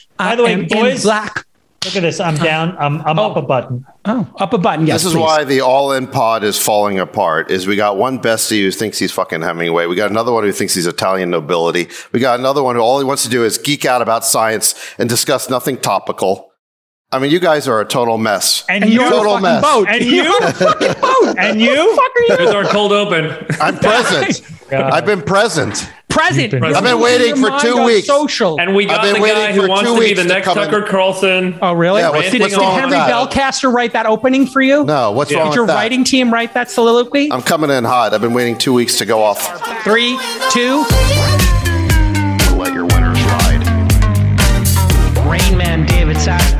By the way, boys, black. Look at this. I'm down. I'm up a button. Oh, up a button. Yes, this is why the all-in pod is falling apart. Is we got one bestie who thinks he's fucking Hemingway. We got another one who thinks he's Italian nobility. We got another one who all he wants to do is geek out about science and discuss nothing topical. I mean, you guys are a total mess. And you're a total mess. Boat. And you? And you? Here's our cold open. I'm present. I've been present. Present. I've been waiting for 2 weeks. Social. And we got the guy who wants to be the next Tucker Carlson. Oh, really? Yeah, what's did Henry Bellcaster write that opening for you? No, what's wrong with that? Did your writing team write that soliloquy? I'm coming in hot. I've been waiting 2 weeks to go off. 3, 2. Let your winners ride. Rain Man David Sachs.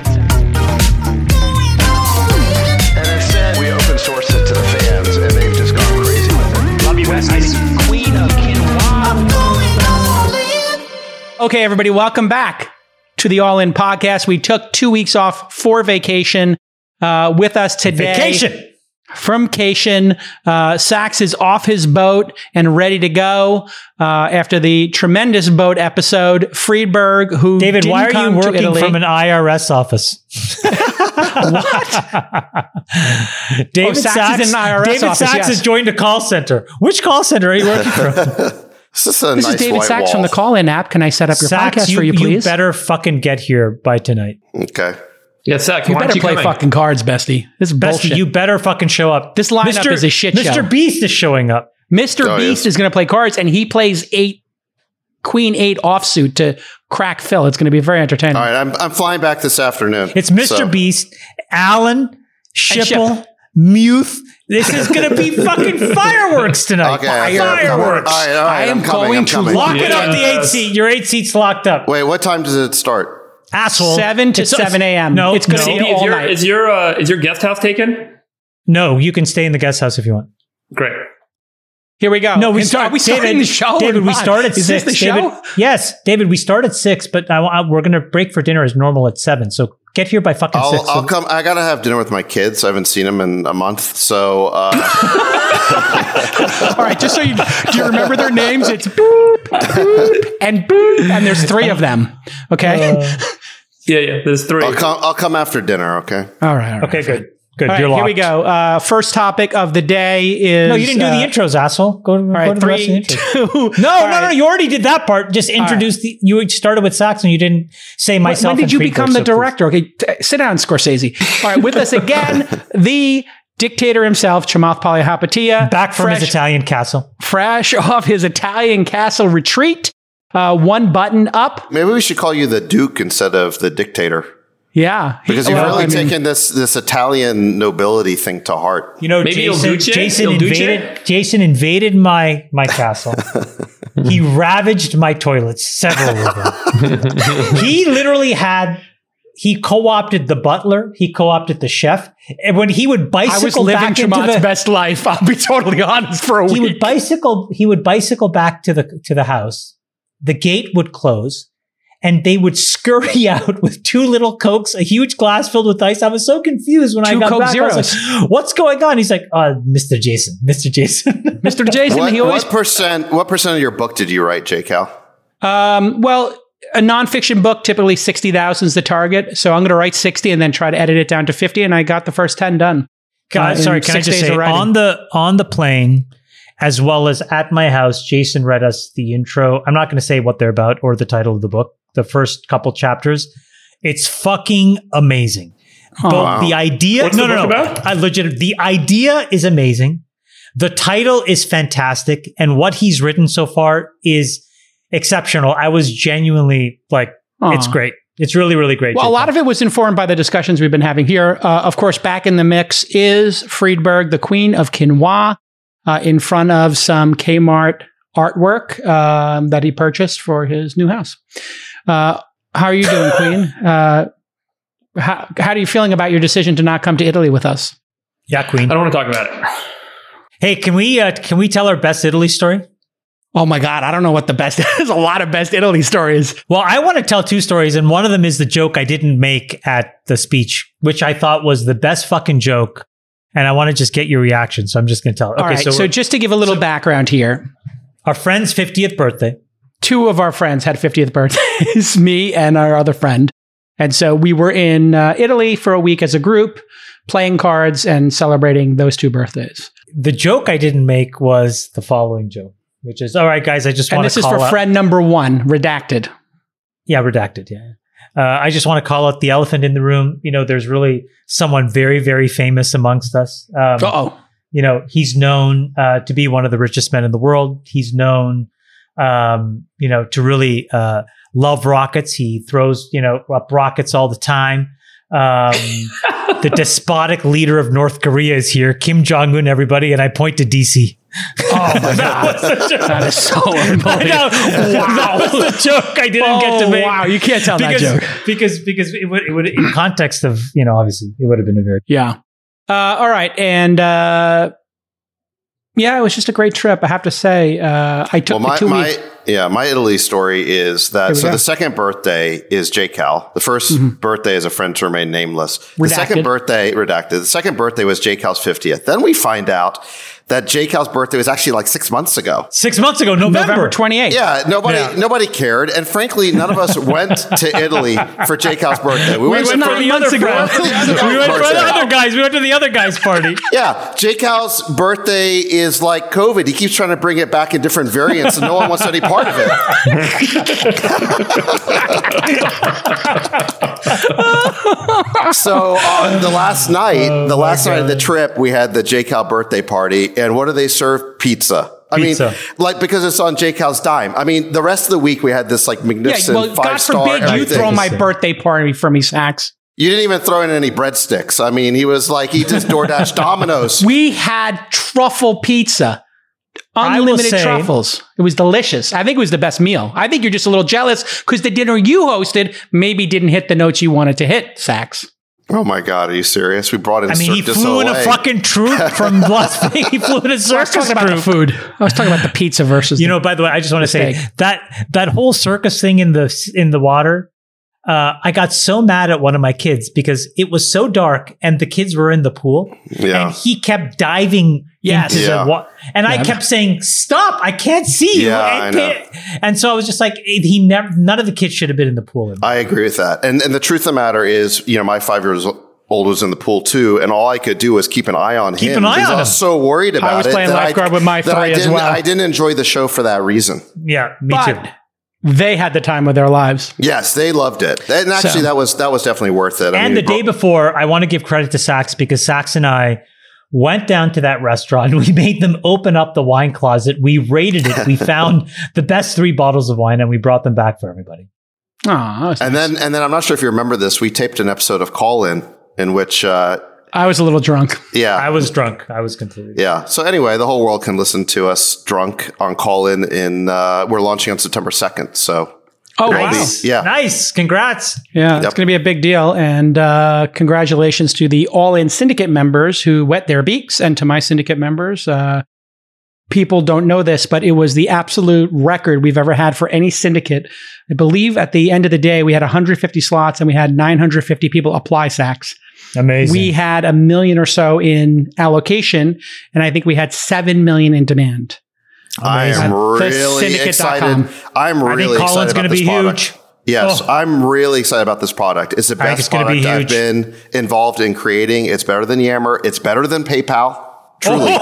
We open source it to the fans, and they've just gone crazy with it. Love you, Wesley. Queen of Quinoa. Okay, everybody, welcome back to the All In Podcast. We took 2 weeks off for vacation. With us today, from Cation, Sachs is off his boat and ready to go after the tremendous boat episode. Friedberg, who David, why are you working from an IRS office? What? David Sachs is in an IRS David office, Sachs yes. has joined a call center. Which call center are you working from? This is David Sachs wall. from the call-in app. Can I set up your podcast for you, please? You better fucking get here by tonight. Okay. Yeah, Zach, you better play fucking cards, bestie. This is bullshit. You better fucking show up. This lineup is a shit show. Mr. Beast is showing up. Mr. Beast is going to play cards, and he plays Queen 8 offsuit to crack Phil. It's going to be very entertaining. All right, I'm flying back this afternoon. It's Mr. Beast, Alan, Schipple, Muth. This is going to be fucking fireworks tonight. Okay, fireworks. All right, I'm coming. Lock it up, the 8 seat. Your 8 seat's locked up. Wait, what time does it start? Asshole. 7 to 7 a.m. No, it's going to be all night. Is your guest house taken? No, you can stay in the guest house if you want. Great. Here we go. No, are we starting the show? David, we start at 6. Is this the show? David, yes, David, we start at 6, but we're going to break for dinner as normal at 7. So get here by fucking 6. I'll come. I got to have dinner with my kids. I haven't seen them in a month. So. All right, just so do you remember their names? It's Boop, Boop, and Boop, and there's 3 of them. Okay. Yeah. There's 3. I'll come after dinner. Okay. All right. Okay. Good. All right, You're locked. here we go. First topic of the day is... No, you didn't do the intros, asshole. Go to the rest of the intros. No, you already did that part. Just introduce you started with Sachs and you didn't say myself. When did you become the director? Okay, sit down, Scorsese. All right, with us again, the dictator himself, Chamath Palihapitiya. Back from his Italian castle. Fresh off his Italian castle retreat. One button up. Maybe we should call you the Duke instead of the dictator. Yeah. Because you've really taken this Italian nobility thing to heart. You know, maybe Jason invaded my castle. He ravaged my toilets, several of them. He literally he co-opted the butler. He co-opted the chef. And when he would bicycle I was living back into Chamath's best life. I'll be totally honest for a week. He would bicycle back to the house. The gate would close. And they would scurry out with 2 little Cokes, a huge glass filled with ice. I was so confused when I got Coke back. Zeros. I was like, what's going on? He's like, Mr. Jason. Mr. Jason, what percent of your book did you write, J. Cal? Well, a nonfiction book, typically 60,000 is the target. So I'm going to write 60 and then try to edit it down to 50. And I got the first 10 done. Can I just say, on the plane, as well as at my house, Jason read us the intro. I'm not going to say what they're about or the title of the book. The first couple chapters, it's fucking amazing. But the idea, What's the book about? The idea is amazing. The title is fantastic, and what he's written so far is exceptional. I was genuinely like, it's great. It's really, really great. Well, a lot of it was informed by the discussions we've been having here. Of course, back in the mix is Friedberg, the Queen of Quinoa, in front of some Kmart artwork that he purchased for his new house. How are you doing, Queen? How are you feeling about your decision to not come to Italy with us? Yeah, Queen. I don't want to talk about it. Hey, can we tell our best Italy story? Oh my God, I don't know what the best. There's a lot of best Italy stories. Well, I want to tell 2 stories, and one of them is the joke I didn't make at the speech, which I thought was the best fucking joke, and I want to just get your reaction. So I'm just going to tell it. All right. So just to give a little background here, our friend's 50th birthday. two of our friends had 50th birthdays, me and our other friend. And so we were in Italy for a week as a group, playing cards and celebrating those two birthdays. The joke I didn't make was the following joke, which is, all right, guys, I just want to call out. And this is for friend number 1, redacted. Yeah, redacted, yeah. I just want to call out the elephant in the room. You know, there's really someone very, very famous amongst us. You know, he's known to be one of the richest men in the world. He's known, you know, to really love rockets. He throws, you know, up rockets all the time. The despotic leader of North Korea is here, Kim Jong-un, everybody, and I point to DC. Oh my God. That is so unbelievable. Wow. That was the joke I didn't get to make. Wow, you can't tell that joke. Because it would in context of, you know, obviously it would have been a very... Yeah. All right. And yeah, it was just a great trip, I have to say. I took the 2 weeks. My Italy story is that, so the second birthday is J-Cal. The first birthday is a friend to remain nameless. The second birthday, redacted. The second birthday was J-Cal's 50th. Then we find out that J-Cal's birthday was actually like 6 months ago. 6 months ago, November 28th. Yeah, nobody cared. And frankly, none of us went to Italy for J-Cal's birthday. We went for the other guys. We went to the other guy's party. Yeah, J-Cal's birthday is like COVID. He keeps trying to bring it back in different variants and no one wants any part of it. So on the last night of the trip, we had the J-Cal birthday party. And what do they serve? Pizza. I mean, like, because it's on J-Cal's dime. I mean, the rest of the week we had this like magnificent 5-star. God forbid you throw my birthday party for me, Sachs. You didn't even throw in any breadsticks. I mean, he was like, he just DoorDash Domino's. We had truffle pizza. Unlimited truffles. It was delicious. I think it was the best meal. I think you're just a little jealous because the dinner you hosted maybe didn't hit the notes you wanted to hit, Sachs. Oh my God, are you serious? We brought in he flew in a fucking troop from Las Vegas. He flew in a circus troop. About the food. I was talking about the pizza versus by the way, I just want to say that whole circus thing in the water, I got so mad at one of my kids because it was so dark and the kids were in the pool and he kept diving into the water. And I kept saying, stop, I can't see you. And so I was just like, none of the kids should have been in the pool. I agree with that. And the truth of the matter is, you know, my 5-year-old was in the pool too. And all I could do was keep an eye on him. I was so worried about it. I was playing lifeguard with my 3 as well. I didn't enjoy the show for that reason. Yeah, me too. They had the time of their lives. Yes, they loved it. And actually, that was definitely worth it. And the day before, I want to give credit to Sachs because Sachs and I went down to that restaurant. We made them open up the wine closet. We rated it. We found the best 3 bottles of wine and we brought them back for everybody. Oh, and then I'm not sure if you remember this. We taped an episode of Call in which I was a little drunk. Yeah. I was drunk. I was completely drunk. Yeah. So anyway, the whole world can listen to us drunk on Call-In we're launching on September 2nd. So. Oh, nice. Wow. Yeah. Nice. Congrats. Yeah. It's going to be a big deal. And congratulations to the All-In Syndicate members who wet their beaks and to my Syndicate members. People don't know this, but it was the absolute record we've ever had for any syndicate. I believe at the end of the day, we had 150 slots and we had 950 people apply Sachs. Amazing. We had 1 million or so in allocation, and I think we had 7 million in demand. I am really excited. I'm really excited about this product. Huge. Yes, I'm really excited about this product. It's the best product I've been involved in creating. It's better than Yammer. It's better than PayPal. Truly.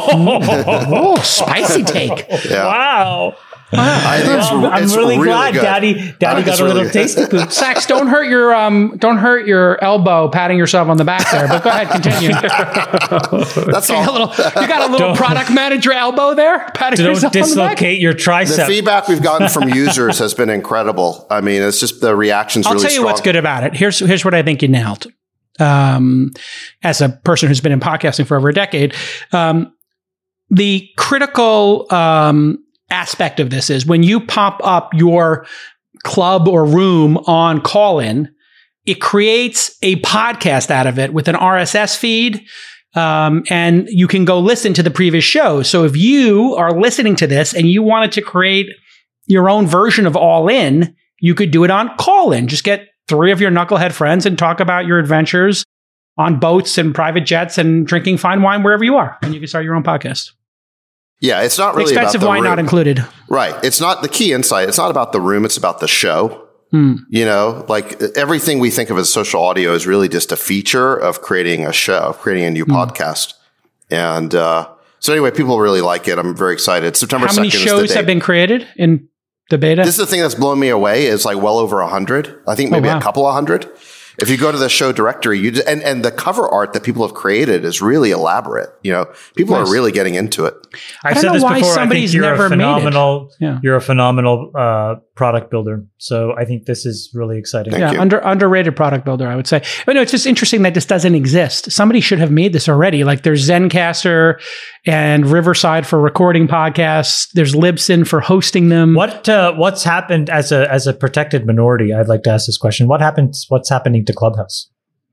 Spicy take. Yeah. Wow. I'm really glad good. Daddy got a little tasty poop. Sachs, don't hurt your elbow patting yourself on the back there, but go ahead, continue. That's all. You got a little product manager elbow there, patting yourself on the back. Don't dislocate your tricep. The feedback we've gotten from users has been incredible. I mean, it's just the reactions really strong. I'll tell you what's good about it. Here's what I think you nailed. As a person who's been in podcasting for over a decade, the critical aspect of this is when you pop up your club or room on Call-In, it creates a podcast out of it with an RSS feed, and you can go listen to the previous show. So if you are listening to this and you wanted to create your own version of All In, you could do it on Call-In. Just get 3 of your knucklehead friends and talk about your adventures on boats and private jets and drinking fine wine wherever you are. And you can start your own podcast. Yeah, it's not really expensive about the wine room. not included. Right. It's not the key insight. It's not about the room. It's about the show. You know, like everything we think of as social audio is really just a feature of creating a show, of creating a new podcast. And so anyway, people really like it. I'm very excited. September 2nd is the date. How many shows have been created in the beta? This is the thing that's blown me away is like well over 100. I think maybe a couple of hundred. If you go to the show directory, and the cover art that people have created is really elaborate. You know, people are really getting into it. I've said this before. I think you're a phenomenal. You're a phenomenal product builder. So I think this is really exciting. Thank you. Underrated product builder, I would say. But no, it's just interesting that this doesn't exist. Somebody should have made this already. Like there's Zencastr and Riverside for recording podcasts. There's Libsyn for hosting them. What's happened as a protected minority? I'd like to ask this question. What's happening to Clubhouse?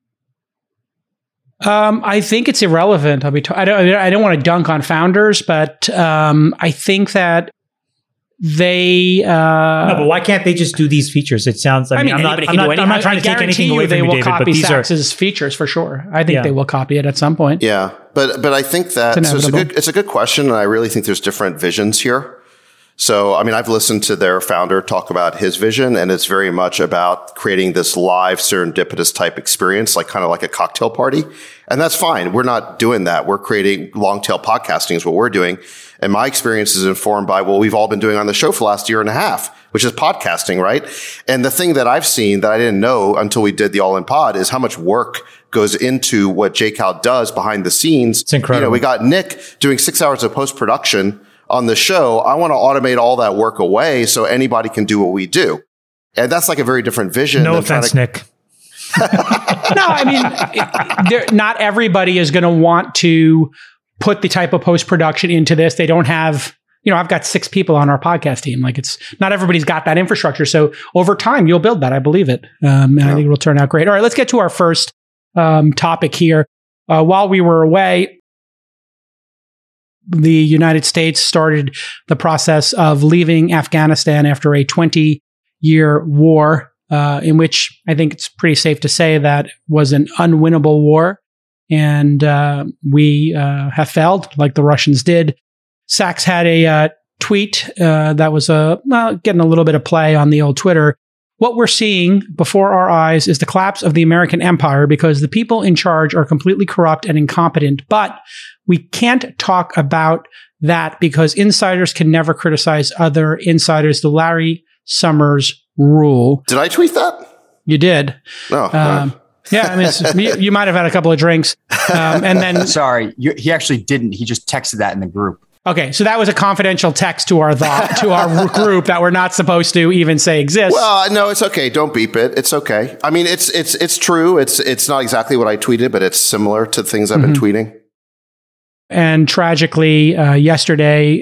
I think it's irrelevant. I don't want to dunk on founders, but I think that they no, but why can't they just do these features? It sounds. I'm not trying to take anything away from you, David, copy but these Sachs's features for sure. I think they will copy it at some point. Yeah, but I think that it's a good question, and I really think there's different visions here. So, I mean, I've listened to their founder talk about his vision, and it's very much about creating this live serendipitous type experience, like kind of like a cocktail party. And that's fine. We're not doing that. We're creating long tail podcasting is what we're doing. And my experience is informed by what we've all been doing on the show for the last year and a half, which is podcasting, right? And the thing that I've seen that I didn't know until we did the All In Pod is how much work goes into what JCal does behind the scenes. It's incredible. You know, we got Nick doing 6 hours of post-production on the show. I want to automate all that work away so anybody can do what we do. And that's like a very different vision. No offense, Nick. No, I mean, not everybody is going to want to put the type of post-production into this. They don't have, I've got 6 people on our podcast team. Like it's not everybody's got that infrastructure. So over time, you'll build that. I believe it. And I think it'll turn out great. All right, let's get to our first topic here. While we were away, the United States started the process of leaving Afghanistan after a 20-year war, in which I think it's pretty safe to say that was an unwinnable war. And we have failed like the Russians did. Sachs had a tweet that was getting a little bit of play on the old Twitter. What we're seeing before our eyes is the collapse of the American empire because the people in charge are completely corrupt and incompetent. But we can't talk about that because insiders can never criticize other insiders. The Larry Summers rule. Did I tweet that? You did. Oh, yeah. I mean, you might have had a couple of drinks. And then. Sorry, he actually didn't. He just texted that in the group. Okay, so that was a confidential text to our group that we're not supposed to even say exists. Well, no, it's okay. Don't beep it. It's okay. I mean, it's true. It's not exactly what I tweeted, but it's similar to things I've been tweeting. And tragically, yesterday,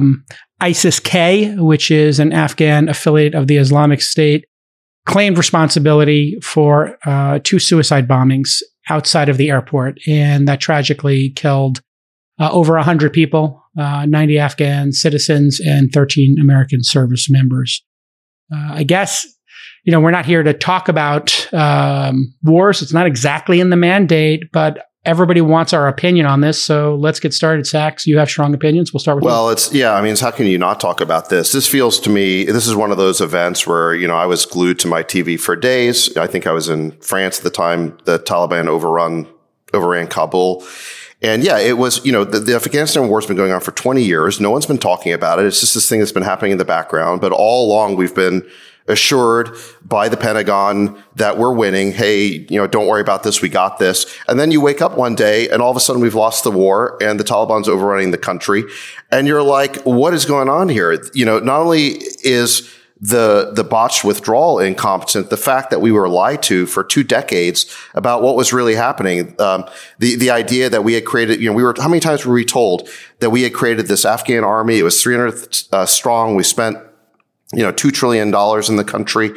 ISIS-K, which is an Afghan affiliate of the Islamic State, claimed responsibility for 2 suicide bombings outside of the airport, and that tragically killed over 100 people. 90 Afghan citizens and 13 American service members. I guess, we're not here to talk about wars. It's not exactly in the mandate, but everybody wants our opinion on this. So let's get started. Sachs, you have strong opinions. We'll start with you. How can you not talk about this? This feels to me, this is one of those events where, I was glued to my TV for days. I think I was in France at the time the Taliban overran Kabul. And yeah, it was, the Afghanistan war's been going on for 20 years. No one's been talking about it. It's just this thing that's been happening in the background. But all along, we've been assured by the Pentagon that we're winning. Hey, don't worry about this. We got this. And then you wake up one day and all of a sudden we've lost the war and the Taliban's overrunning the country. And you're like, what is going on here? Not only is the botched withdrawal incompetent, the fact that we were lied to for 2 decades about what was really happening. The idea that we had created, how many times were we told that we had created this Afghan army? It was 300 strong. We spent, $2 trillion in the country.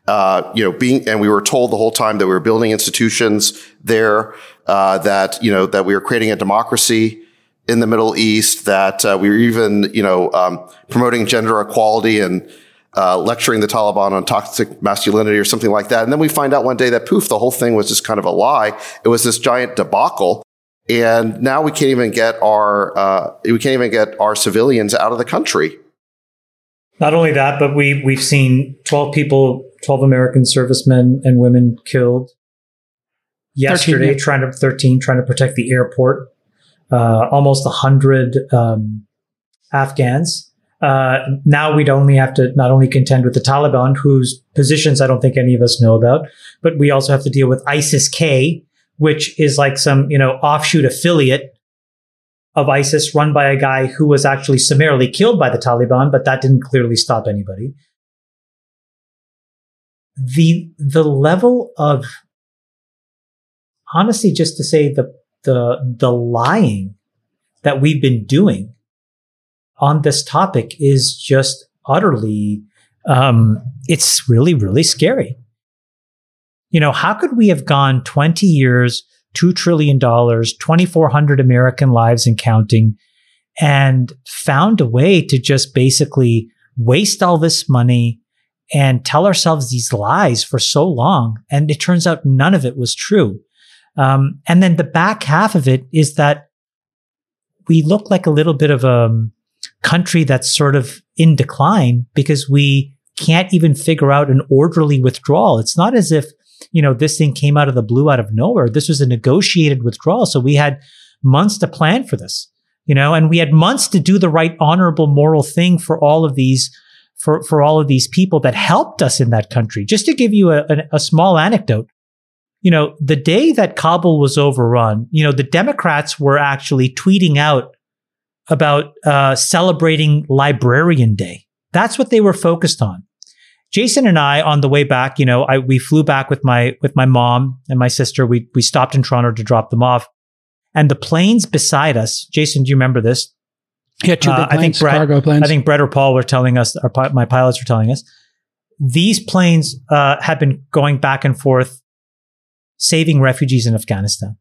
And we were told the whole time that we were building institutions there, that we were creating a democracy in the Middle East, that we were even, promoting gender equality and lecturing the Taliban on toxic masculinity or something like that. And then we find out one day that poof, the whole thing was just kind of a lie. It was this giant debacle. And now we can't even get our civilians out of the country. Not only that, but we've seen 12 American servicemen and women killed yesterday, 13 trying to protect the airport. Almost 100 Afghans. Now we'd only have to not only contend with the Taliban, whose positions I don't think any of us know about, but we also have to deal with ISIS-K, which is like some, offshoot affiliate of ISIS run by a guy who was actually summarily killed by the Taliban, but that didn't clearly stop anybody. The level of, honestly, just to say the lying that we've been doing on this topic is just utterly, it's really, really scary. How could we have gone 20 years, $2 trillion, 2,400 American lives and counting, and found a way to just basically waste all this money and tell ourselves these lies for so long? And it turns out none of it was true. And then the back half of it is that we look like a little bit of a country that's sort of in decline because we can't even figure out an orderly withdrawal. It's not as if, this thing came out of the blue, out of nowhere. This was a negotiated withdrawal. So we had months to plan for this, and we had months to do the right, honorable, moral thing for all of these, for all of these people that helped us in that country. Just to give you a small anecdote, the day that Kabul was overrun, the Democrats were actually tweeting out about celebrating Librarian Day. That's what they were focused on. Jason and I, on the way back, we flew back with my mom and my sister. We stopped in Toronto to drop them off, and the planes beside us. Jason, do you remember this? Yeah, two big planes, cargo planes. I think Brett or Paul were telling us, or my pilots were telling us, these planes have been going back and forth, saving refugees in Afghanistan.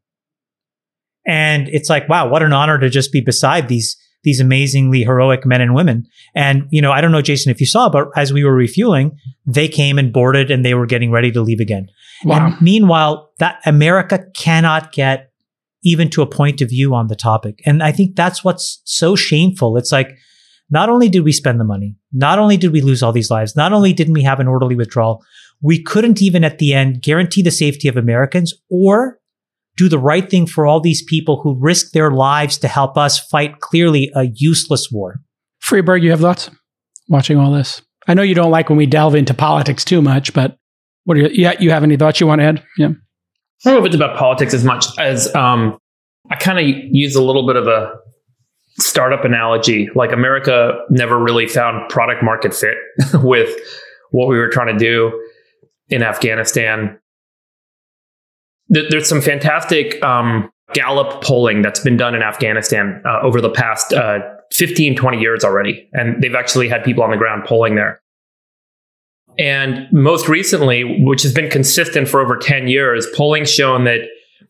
And it's like, wow, what an honor to just be beside these amazingly heroic men and women. And, I don't know, Jason, if you saw, but as we were refueling, they came and boarded and they were getting ready to leave again. Wow. And meanwhile, that America cannot get even to a point of view on the topic. And I think that's what's so shameful. It's like, not only did we spend the money, not only did we lose all these lives, not only didn't we have an orderly withdrawal, we couldn't even at the end guarantee the safety of Americans or do the right thing for all these people who risk their lives to help us fight clearly a useless war. Friedberg, you have thoughts watching all this? I know you don't like when we delve into politics too much, but what are you have any thoughts you want to add? Yeah. I don't know if it's about politics as much as I kind of use a little bit of a startup analogy. Like America never really found product market fit with what we were trying to do in Afghanistan. There's some fantastic Gallup polling that's been done in Afghanistan over the past 15, 20 years already. And they've actually had people on the ground polling there. And most recently, which has been consistent for over 10 years, polling's shown that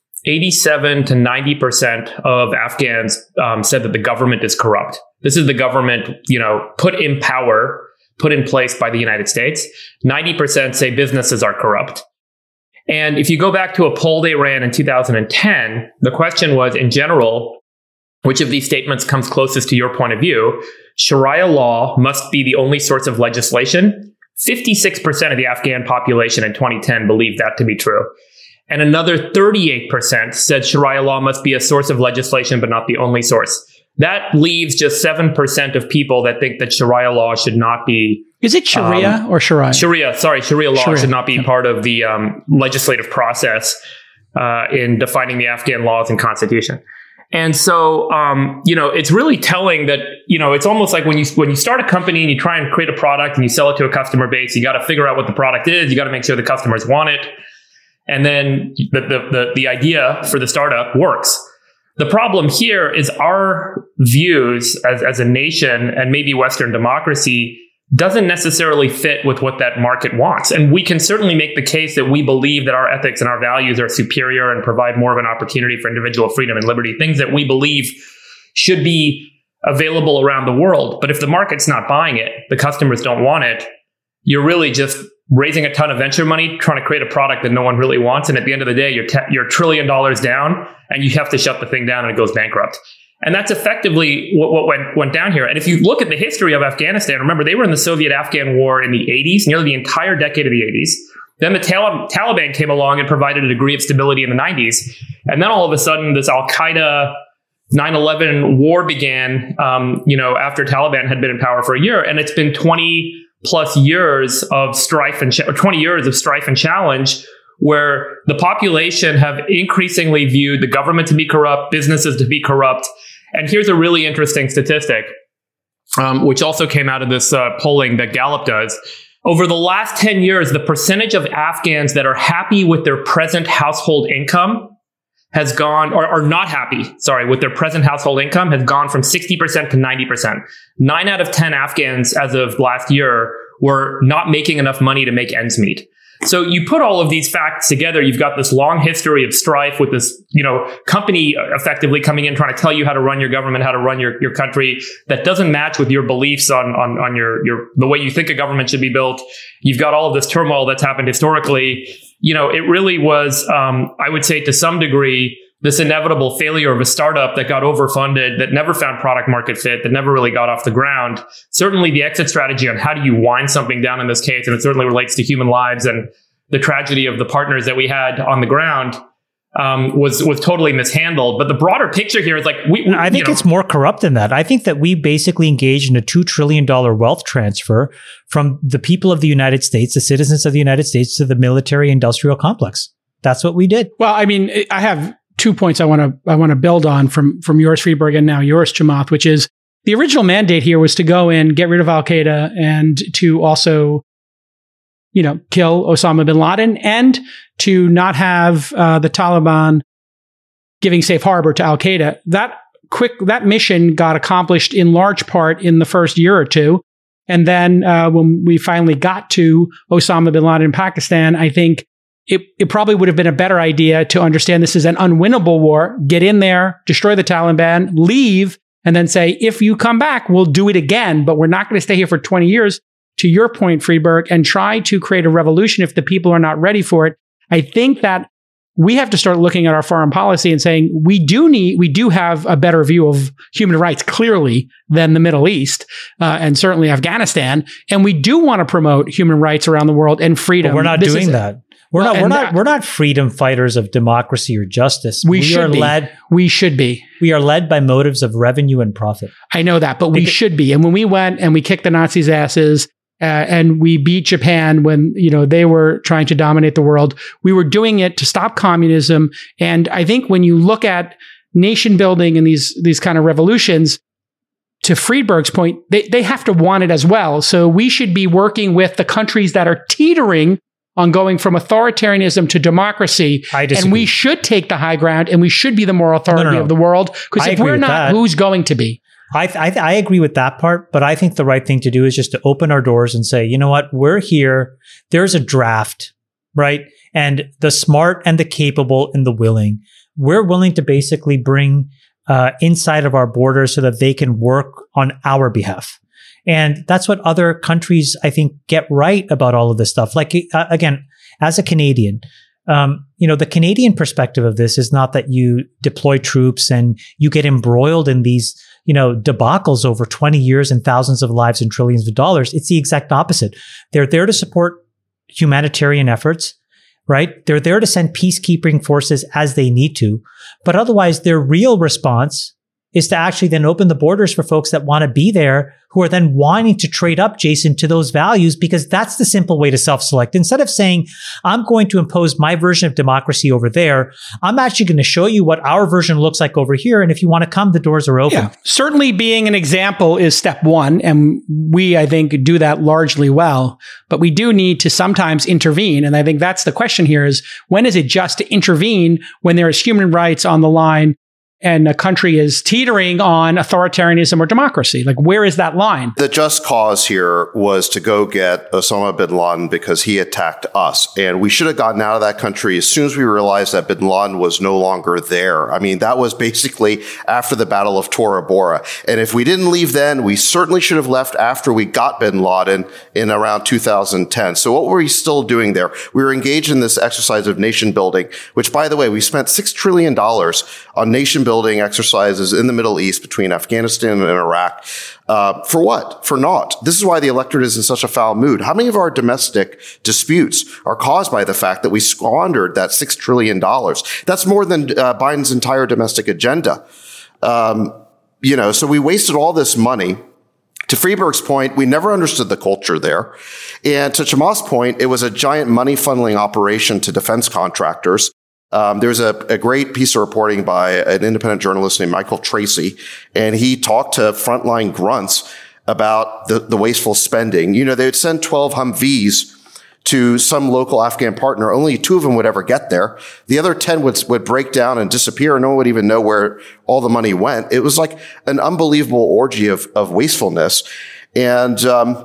87 to 90% of Afghans said that the government is corrupt. This is the government, put in place by the United States. 90% say businesses are corrupt. And if you go back to a poll they ran in 2010, the question was, in general, which of these statements comes closest to your point of view? Sharia law must be the only source of legislation. 56% of the Afghan population in 2010 believed that to be true. And another 38% said Sharia law must be a source of legislation, but not the only source. That leaves just 7% of people that think that Sharia law should not be... Is it Sharia or Sharia? Sharia law should not be part of the legislative process in defining the Afghan laws and constitution. And so, it's really telling that, it's almost like when you start a company and you try and create a product and you sell it to a customer base, you got to figure out what the product is. You got to make sure the customers want it. And then the idea for the startup works. The problem here is our views as a nation and maybe Western democracy doesn't necessarily fit with what that market wants. And we can certainly make the case that we believe that our ethics and our values are superior and provide more of an opportunity for individual freedom and liberty, things that we believe should be available around the world. But if the market's not buying it, the customers don't want it, you're really just raising a ton of venture money, trying to create a product that no one really wants. And at the end of the day, you're $1 trillion down and you have to shut the thing down and it goes bankrupt. And that's effectively what went down here. And if you look at the history of Afghanistan, remember, they were in the Soviet-Afghan war in the 80s, nearly the entire decade of the 80s. Then the Taliban came along and provided a degree of stability in the 90s. And then all of a sudden, this Al-Qaeda 9/11 war began, after Taliban had been in power for a year. And it's been 20 plus years of strife and 20 years of strife and challenge, where the population have increasingly viewed the government to be corrupt, businesses to be corrupt. And here's a really interesting statistic, which also came out of this polling that Gallup does. Over the last 10 years, the percentage of Afghans that are happy with their present household income has gone, or are not happy, with their present household income has gone from 60% to 90%. 9 out of 10 Afghans as of last year were not making enough money to make ends meet. So you put all of these facts together, you've got this long history of strife with this, company effectively coming in, trying to tell you how to run your government, how to run your country that doesn't match with your beliefs on your the way you think a government should be built. You've got all of this turmoil that's happened historically. It really was, I would say to some degree, this inevitable failure of a startup that got overfunded, that never found product market fit, that never really got off the ground. Certainly the exit strategy on how do you wind something down in this case, and it certainly relates to human lives and the tragedy of the partners that we had on the ground, was totally mishandled. But the broader picture here is I think it's more corrupt than that. I think that we basically engaged in a $2 trillion wealth transfer from the people of the United States, the citizens of the United States, to the military industrial complex. That's what we did. Well, I mean, I have 2 points I want to build on from yours, Friedberg, and now yours, Chamath, which is the original mandate here was to go in, get rid of Al-Qaeda, and to also, kill Osama bin Laden, and to not have the Taliban giving safe harbor to Al-Qaeda. That mission got accomplished in large part in the first year or two. And then when we finally got to Osama bin Laden in Pakistan, I think it probably would have been a better idea to understand this is an unwinnable war, get in there, destroy the Taliban, leave, and then say, if you come back, we'll do it again, but we're not going to stay here for 20 years, to your point, Friedberg, and try to create a revolution if the people are not ready for it. I think that we have to start looking at our foreign policy and saying we do have a better view of human rights, clearly, than the Middle East and certainly Afghanistan. And we do want to promote human rights around the world and freedom. But we're not doing that. We're not freedom fighters of democracy or justice. We should be. We are led by motives of revenue and profit. I know that, but we should be. And when we went and we kicked the Nazis' asses, and we beat Japan when they were trying to dominate the world, we were doing it to stop communism. And I think when you look at nation building and these kind of revolutions, to Friedberg's point, they have to want it as well. So we should be working with the countries that are teetering on going from authoritarianism to democracy. I disagree. And we should take the high ground, and we should be the moral authority of the world. Because if we're not, who's going to be? I agree with that part, but I think the right thing to do is just to open our doors and say, you know what, we're here. There's a draft, right? And the smart and the capable and the willing, we're willing to basically bring inside of our borders so that they can work on our behalf. And that's what other countries, I think, get right about all of this stuff. Like, again, as a Canadian, the Canadian perspective of this is not that you deploy troops and you get embroiled in these, debacles over 20 years and thousands of lives and trillions of dollars. It's the exact opposite. They're there to support humanitarian efforts, right? They're there to send peacekeeping forces as they need to. But otherwise, their real response is to actually then open the borders for folks that want to be there, who are then wanting to trade up, Jason, to those values, because that's the simple way to self-select. Instead of saying, I'm going to impose my version of democracy over there, I'm actually going to show you what our version looks like over here. And if you want to come, the doors are open. Yeah. Certainly being an example is step one. And we, I think, do that largely well. But we do need to sometimes intervene. And I think that's the question here is, when is it just to intervene when there is human rights on the line and a country is teetering on authoritarianism or democracy? Like, where is that line? The just cause here was to go get Osama bin Laden because he attacked us. And we should have gotten out of that country as soon as we realized that bin Laden was no longer there. I mean, that was basically after the Battle of Tora Bora. And if we didn't leave then, we certainly should have left after we got bin Laden in around 2010. So what were we still doing there? We were engaged in this exercise of nation building, which, by the way, we spent $6 trillion on nation building exercises in the Middle East between Afghanistan and Iraq. For what? For naught. This is why the electorate is in such a foul mood. How many of our domestic disputes are caused by the fact that we squandered that $6 trillion? That's more than Biden's entire domestic agenda. So we wasted all this money. To Friedberg's point, we never understood the culture there. And to Chamath's point, it was a giant money funneling operation to defense contractors. There's a great piece of reporting by an independent journalist named Michael Tracy, and he talked to frontline grunts about the wasteful spending. You know, they would send 12 Humvees to some local Afghan partner. Only 2 of them would ever get there. The other 10 would break down and disappear, and no one would even know where all the money went. It was like an unbelievable orgy of wastefulness. And,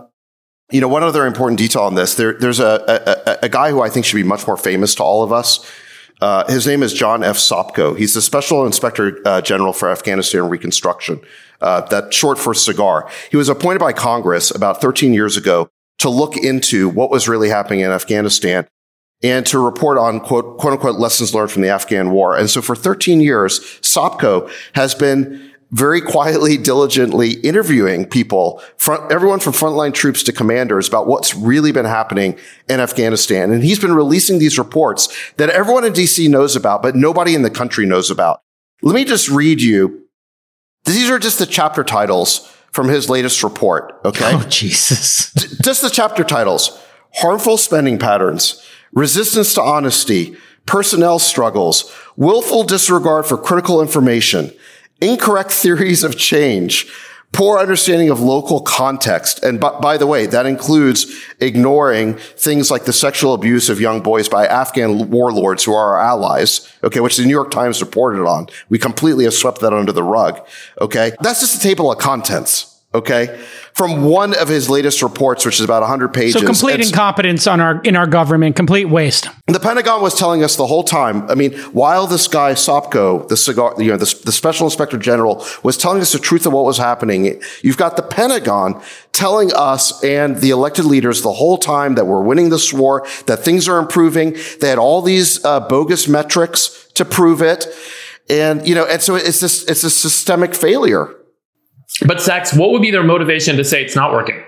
one other important detail on this, there's a guy who I think should be much more famous to all of us. His name is John F. Sopko. He's the Special Inspector General for Afghanistan Reconstruction, that short for SIGAR. He was appointed by Congress about 13 years ago to look into what was really happening in Afghanistan and to report on quote unquote lessons learned from the Afghan war. And so for 13 years, Sopko has been very quietly, diligently interviewing people, everyone from frontline troops to commanders, about what's really been happening in Afghanistan. And he's been releasing these reports that everyone in DC knows about, but nobody in the country knows about. Let me just read you. These are just the chapter titles from his latest report, okay? Oh, Jesus. Just the chapter titles. Harmful spending patterns, resistance to honesty, personnel struggles, willful disregard for critical information, incorrect theories of change, poor understanding of local context. And by the way, that includes ignoring things like the sexual abuse of young boys by Afghan warlords who are our allies, okay, which the New York Times reported on. We completely have swept that under the rug, okay? That's just a table of contents, okay? From one of his latest reports, which is about 100 pages. So complete incompetence in our government, complete waste. The Pentagon was telling us the whole time. I mean, while this guy Sopko, the Special Inspector General, was telling us the truth of what was happening, you've got the Pentagon telling us and the elected leaders the whole time that we're winning this war, that things are improving. They had all these bogus metrics to prove it, and so it's a systemic failure. But Sachs, what would be their motivation to say it's not working?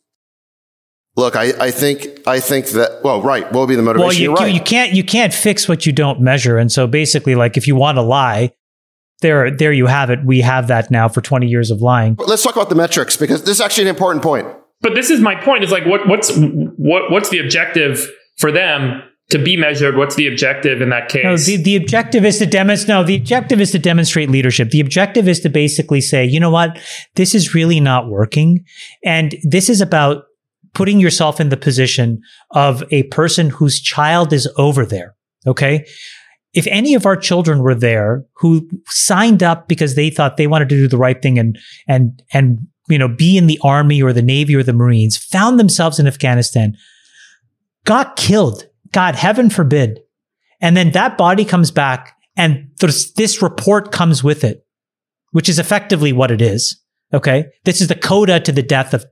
Look, I think that, well, right. What would be the motivation? Well, you can't fix what you don't measure. And so basically, like, if you want to lie, there you have it. We have that now for 20 years of lying. Let's talk about the metrics, because this is actually an important point. But this is my point. Is like, what's the objective for them to be measured? What's the objective in that case? No, the objective is to demonstrate. No, the objective is to demonstrate leadership. The objective is to basically say, you know what, this is really not working, and this is about putting yourself in the position of a person whose child is over there. Okay, if any of our children were there who signed up because they thought they wanted to do the right thing and be in the Army or the Navy or the Marines, found themselves in Afghanistan, got killed. God, heaven forbid. And then that body comes back and this report comes with it, which is effectively what it is. Okay. This is the coda to the death of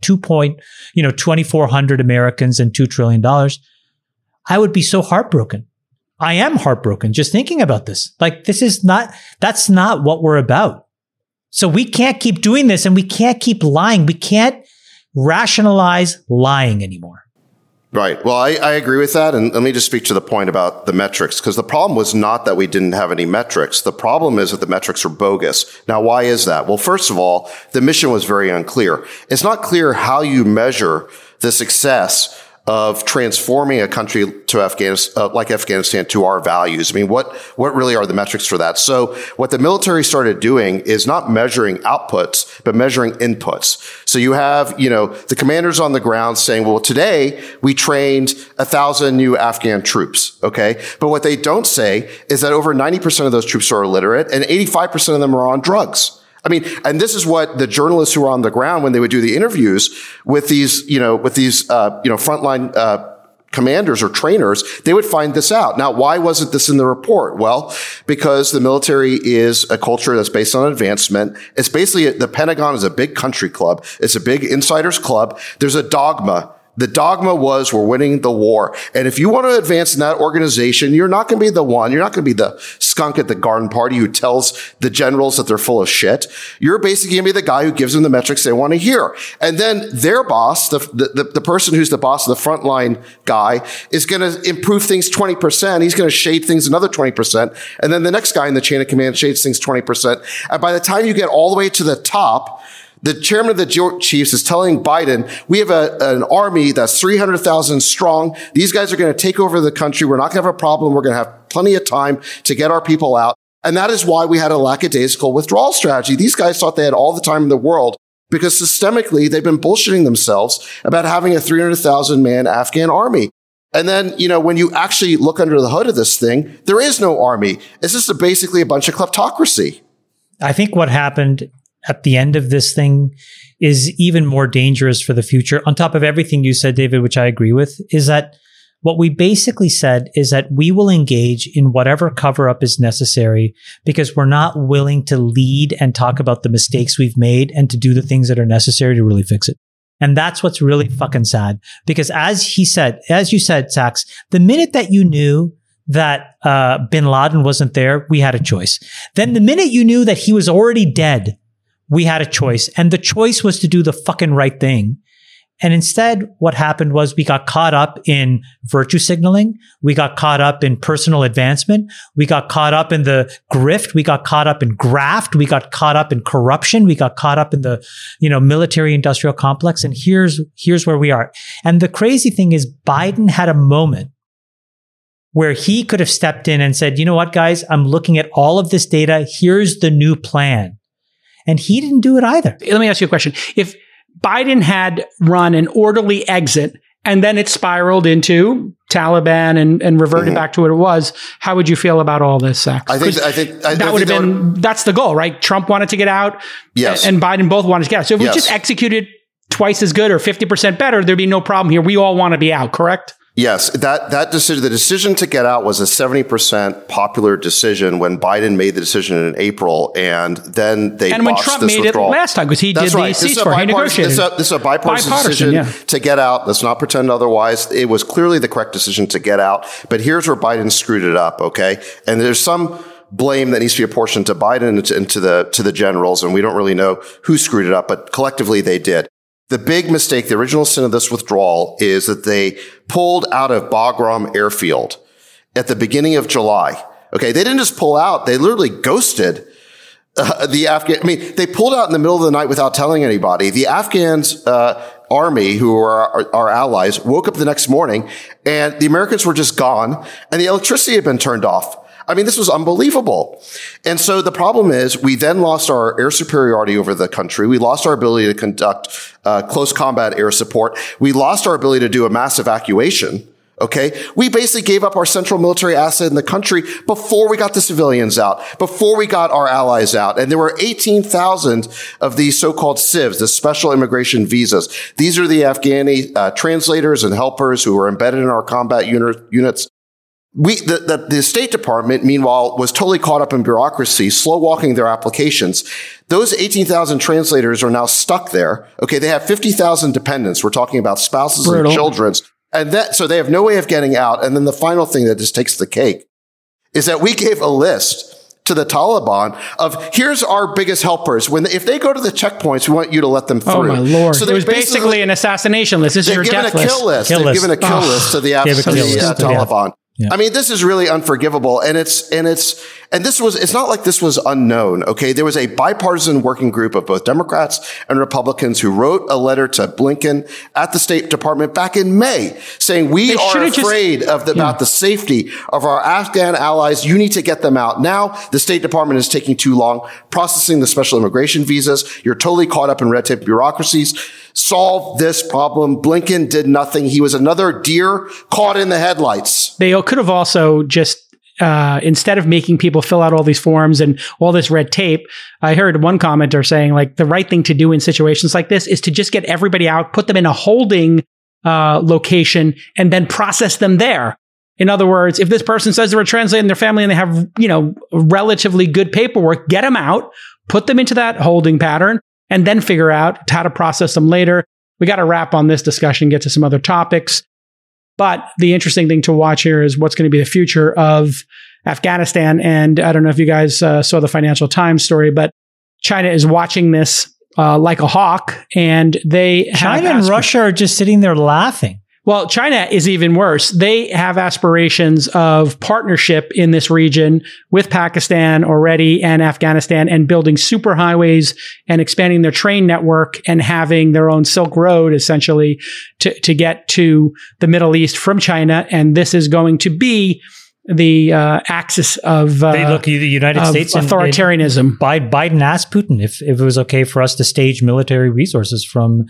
2,400 Americans and $2 trillion. I would be so heartbroken. I am heartbroken just thinking about this. Like, that's not what we're about. So we can't keep doing this, and we can't keep lying. We can't rationalize lying anymore. Right. Well, I agree with that. And let me just speak to the point about the metrics, because the problem was not that we didn't have any metrics. The problem is that the metrics are bogus. Now, why is that? Well, first of all, the mission was very unclear. It's not clear how you measure the success of transforming a country to Afghanistan, like Afghanistan, to our values? I mean, what really are the metrics for that? So what the military started doing is not measuring outputs, but measuring inputs. So you have, the commanders on the ground saying, well, today we trained 1,000 new Afghan troops. Okay. But what they don't say is that over 90% of those troops are illiterate and 85% of them are on drugs. I mean, and this is what the journalists who are on the ground, when they would do the interviews with these frontline, commanders or trainers, they would find this out. Now, why wasn't this in the report? Well, because the military is a culture that's based on advancement. It's basically, the Pentagon is a big country club. It's a big insiders club. There's a dogma. The dogma was we're winning the war. And if you want to advance in that organization, you're not going to be the one. You're not going to be the skunk at the garden party who tells the generals that they're full of shit. You're basically going to be the guy who gives them the metrics they want to hear. And then their boss, the person who's the boss of the frontline guy, is going to improve things 20%. He's going to shade things another 20%. And then the next guy in the chain of command shades things 20%. And by the time you get all the way to the top, the chairman of the Joint Chiefs is telling Biden, we have an army that's 300,000 strong. These guys are going to take over the country. We're not going to have a problem. We're going to have plenty of time to get our people out. And that is why we had a lackadaisical withdrawal strategy. These guys thought they had all the time in the world because systemically they've been bullshitting themselves about having a 300,000 man Afghan army. And then, when you actually look under the hood of this thing, there is no army. It's just basically a bunch of kleptocracy. I think what happened at the end of this thing is even more dangerous for the future. On top of everything you said, David, which I agree with, is that what we basically said is that we will engage in whatever cover-up is necessary because we're not willing to lead and talk about the mistakes we've made and to do the things that are necessary to really fix it. And that's what's really fucking sad. Because as you said, Sachs, the minute that you knew that bin Laden wasn't there, we had a choice. Then the minute you knew that he was already dead, we had a choice. And the choice was to do the fucking right thing. And instead, what happened was we got caught up in virtue signaling. We got caught up in personal advancement. We got caught up in the grift. We got caught up in graft. We got caught up in corruption. We got caught up in the, military industrial complex. And here's where we are. And the crazy thing is Biden had a moment where he could have stepped in and said, you know what, guys, I'm looking at all of this data. Here's the new plan. And he didn't do it either. Let me ask you a question. If Biden had run an orderly exit and then it spiraled into Taliban and reverted back to what it was, how would you feel about all this, Sachs? I think that would have been, that's the goal, right? Trump wanted to get out. Yes. And Biden both wanted to get out. So if we just executed twice as good or 50% better, there'd be no problem here. We all want to be out, correct? Yes, that decision, the decision to get out was a 70% popular decision when Biden made the decision in April, and then they and when Trump made it last time, because he did the ceasefire, he negotiated. This is a bipartisan decision to get out. Let's not pretend otherwise. It was clearly the correct decision to get out, but here's where Biden screwed it up. Okay, and there's some blame that needs to be apportioned to Biden and to the generals, and we don't really know who screwed it up, but collectively they did. The big mistake, the original sin of this withdrawal, is that they pulled out of Bagram Airfield at the beginning of July. Okay, they didn't just pull out; they literally ghosted the Afghan. I mean, they pulled out in the middle of the night without telling anybody. The Afghans' army, who are our allies, woke up the next morning, and the Americans were just gone, and the electricity had been turned off. I mean, this was unbelievable. And so the problem is we then lost our air superiority over the country. We lost our ability to conduct close combat air support. We lost our ability to do a mass evacuation. Okay. We basically gave up our central military asset in the country before we got the civilians out, before we got our allies out. And there were 18,000 of these so-called CIVs, the special immigration visas. These are the Afghani translators and helpers who were embedded in our combat units. The State Department, meanwhile, was totally caught up in bureaucracy, slow walking their applications. Those 18,000 translators are now stuck there. Okay. They have 50,000 dependents. We're talking about spouses and children. And so they have no way of getting out. And then the final thing that just takes the cake is that we gave a list to the Taliban of here's our biggest helpers. If they go to the checkpoints, we want you to let them through. Oh my Lord. So it was basically an assassination list. This is your death list. They've given a kill list to the Taliban. Yeah. I mean, this is really unforgivable. And it's not like this was unknown. Okay. There was a bipartisan working group of both Democrats and Republicans who wrote a letter to Blinken at the State Department back in May saying, we are afraid about the safety of our Afghan allies. You need to get them out now. The State Department is taking too long processing the special immigration visas. You're totally caught up in red tape bureaucracies. Solve this problem. Blinken did nothing. He was another deer caught in the headlights. They could have also just, instead of making people fill out all these forms and all this red tape, I heard one commenter saying, like, the right thing to do in situations like this is to just get everybody out, put them in a holding location, and then process them there. In other words, if this person says they're translating their family and they have, relatively good paperwork, get them out, put them into that holding pattern, and then figure out how to process them later. We got to wrap on this discussion, get to some other topics. But the interesting thing to watch here is what's going to be the future of Afghanistan. And I don't know if you guys saw the Financial Times story, but China is watching this like a hawk. And China and Russia are just sitting there laughing. Well, China is even worse. They have aspirations of partnership in this region with Pakistan already and Afghanistan, and building superhighways and expanding their train network and having their own Silk Road, essentially, to get to the Middle East from China. And this is going to be the axis of the United States authoritarianism. Biden asked Putin if it was okay for us to stage military resources from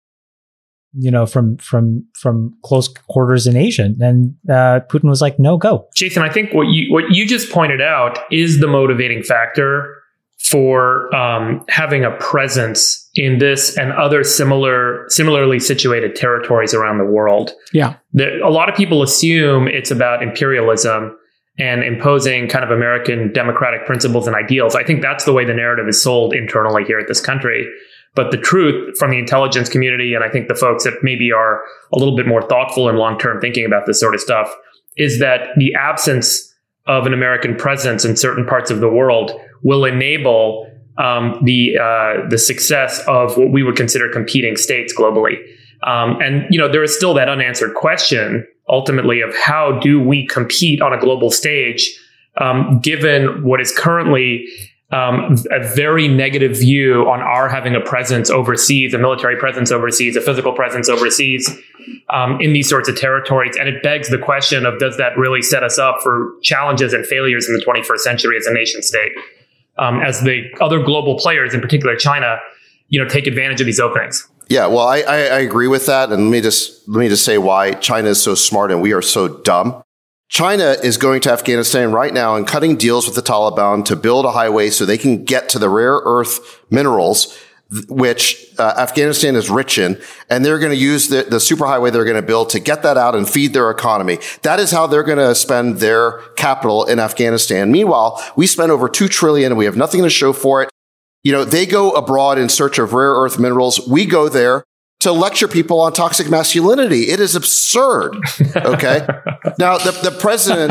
close quarters in Asia. And Putin was like, no, go. Jason, I think what you just pointed out is the motivating factor for having a presence in this and other similarly situated territories around the world. Yeah. A lot of people assume it's about imperialism and imposing kind of American democratic principles and ideals. I think that's the way the narrative is sold internally here at this country. But the truth from the intelligence community, and I think the folks that maybe are a little bit more thoughtful and long-term thinking about this sort of stuff, is that the absence of an American presence in certain parts of the world will enable the success of what we would consider competing states globally. And there is still that unanswered question, ultimately, of how do we compete on a global stage, given what is currently a very negative view on our having a presence overseas, a military presence overseas, a physical presence overseas in these sorts of territories. And it begs the question of, does that really set us up for challenges and failures in the 21st century as a nation state, as the other global players, in particular China, take advantage of these openings? Yeah, well, I agree with that. And let me just say why China is so smart and we are so dumb. China is going to Afghanistan right now and cutting deals with the Taliban to build a highway so they can get to the rare earth minerals, which Afghanistan is rich in. And they're going to use the superhighway they're going to build to get that out and feed their economy. That is how they're going to spend their capital in Afghanistan. Meanwhile, we spend over $2 trillion and we have nothing to show for it. They go abroad in search of rare earth minerals. We go there to lecture people on toxic masculinity. It is absurd. Okay. Now, the president.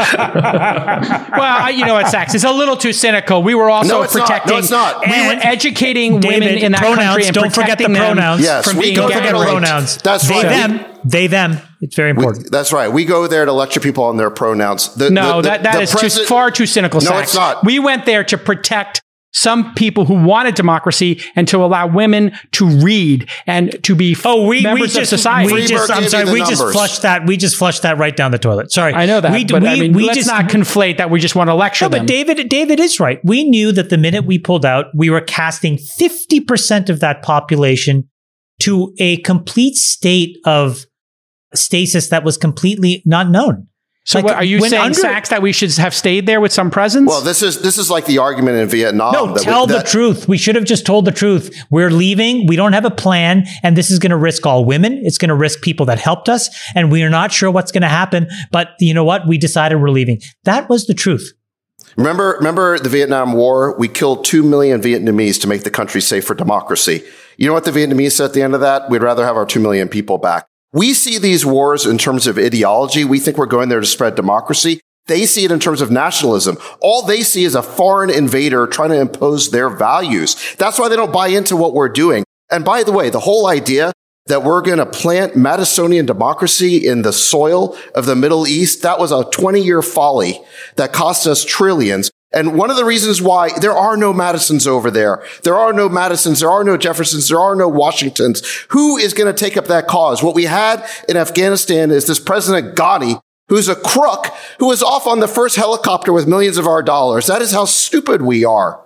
Well, you know what, Sachs? It's a little too cynical. We were also protecting. No, it's not. We were educating women in that country and don't forget the pronouns. Yes, from being don't forget pronouns. That's right. They, them. It's very important. That's right. We go there to lecture people on their pronouns. That is far too cynical, Sachs. No, it's not. We went there to protect some people who wanted democracy and to allow women to read and to be members of society. We just flushed that right down the toilet. Sorry. I know that. Let's not conflate that we just want to lecture them. But David is right. We knew that the minute we pulled out, we were casting 50% of that population to a complete state of stasis that was completely not known. So are you saying, Sachs, that we should have stayed there with some presence? Well, this is like the argument in Vietnam. No, tell the truth. We should have just told the truth. We're leaving. We don't have a plan. And this is going to risk all women. It's going to risk people that helped us. And we are not sure what's going to happen. But you know what? We decided we're leaving. That was the truth. Remember the Vietnam War? We killed 2 million Vietnamese to make the country safe for democracy. You know what the Vietnamese said at the end of that? We'd rather have our 2 million people back. We see these wars in terms of ideology. We think we're going there to spread democracy. They see it in terms of nationalism. All they see is a foreign invader trying to impose their values. That's why they don't buy into what we're doing. And by the way, the whole idea that we're going to plant Madisonian democracy in the soil of the Middle East, that was a 20-year folly that cost us trillions. And one of the reasons why there are no Madisons over there, there are no Madisons, there are no Jeffersons, there are no Washingtons. Who is going to take up that cause? What we had in Afghanistan is this President Ghani, who's a crook, who was off on the first helicopter with millions of our dollars. That is how stupid we are.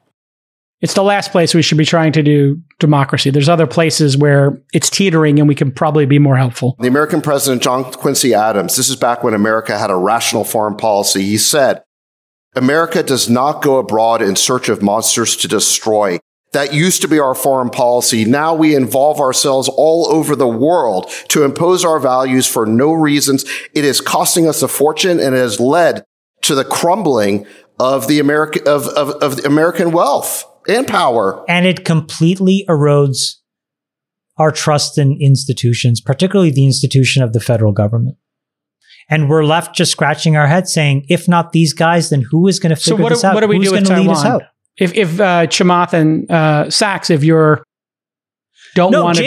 It's the last place we should be trying to do democracy. There's other places where it's teetering and we can probably be more helpful. The American president, John Quincy Adams, this is back when America had a rational foreign policy. He said, America does not go abroad in search of monsters to destroy. That used to be our foreign policy. Now we involve ourselves all over the world to impose our values for no reasons. It is costing us a fortune, and it has led to the crumbling of the American wealth and power. And it completely erodes our trust in institutions, particularly the institution of the federal government. And we're left just scratching our heads saying, if not these guys, then who is going to figure this out? What do we do with Taiwan? If Chamath and Sachs, if you don't want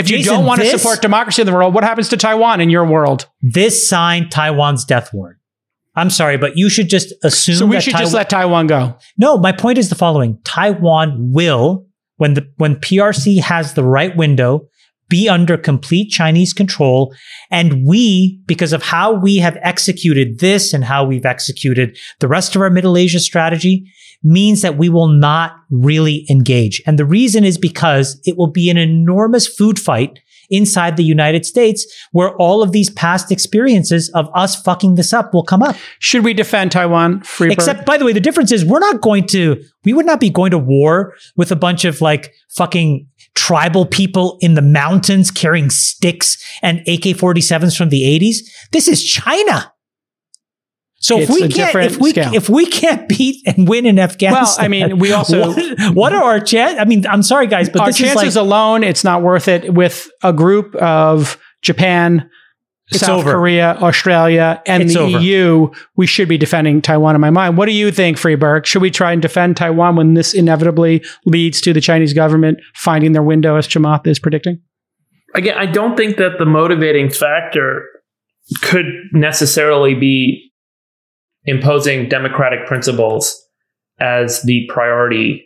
to support democracy in the world, what happens to Taiwan in your world? This signed Taiwan's death warrant. I'm sorry, but you should just assume so we should just let Taiwan go. No, my point is the following. Taiwan will, when PRC has the right window, be under complete Chinese control. And we, because of how we have executed this and how we've executed the rest of our Middle Asia strategy, means that we will not really engage. And the reason is because it will be an enormous food fight inside the United States where all of these past experiences of us fucking this up will come up. Should we defend Taiwan, Freeberg? Except, by the way, the difference is we would not be going to war with a bunch of like fucking tribal people in the mountains carrying sticks and AK-47s from the 80s. This is China. So if we can't beat and win in Afghanistan, well, I mean, we also what are our chances? I mean, I'm sorry, guys, but our chances alone, it's not worth it. With a group of Japan, South Korea, Australia, and the EU, we should be defending Taiwan. In my mind, what do you think, Freeberg? Should we try and defend Taiwan when this inevitably leads to the Chinese government finding their window, as Chamath is predicting? Again, I don't think that the motivating factor could necessarily be imposing democratic principles as the priority.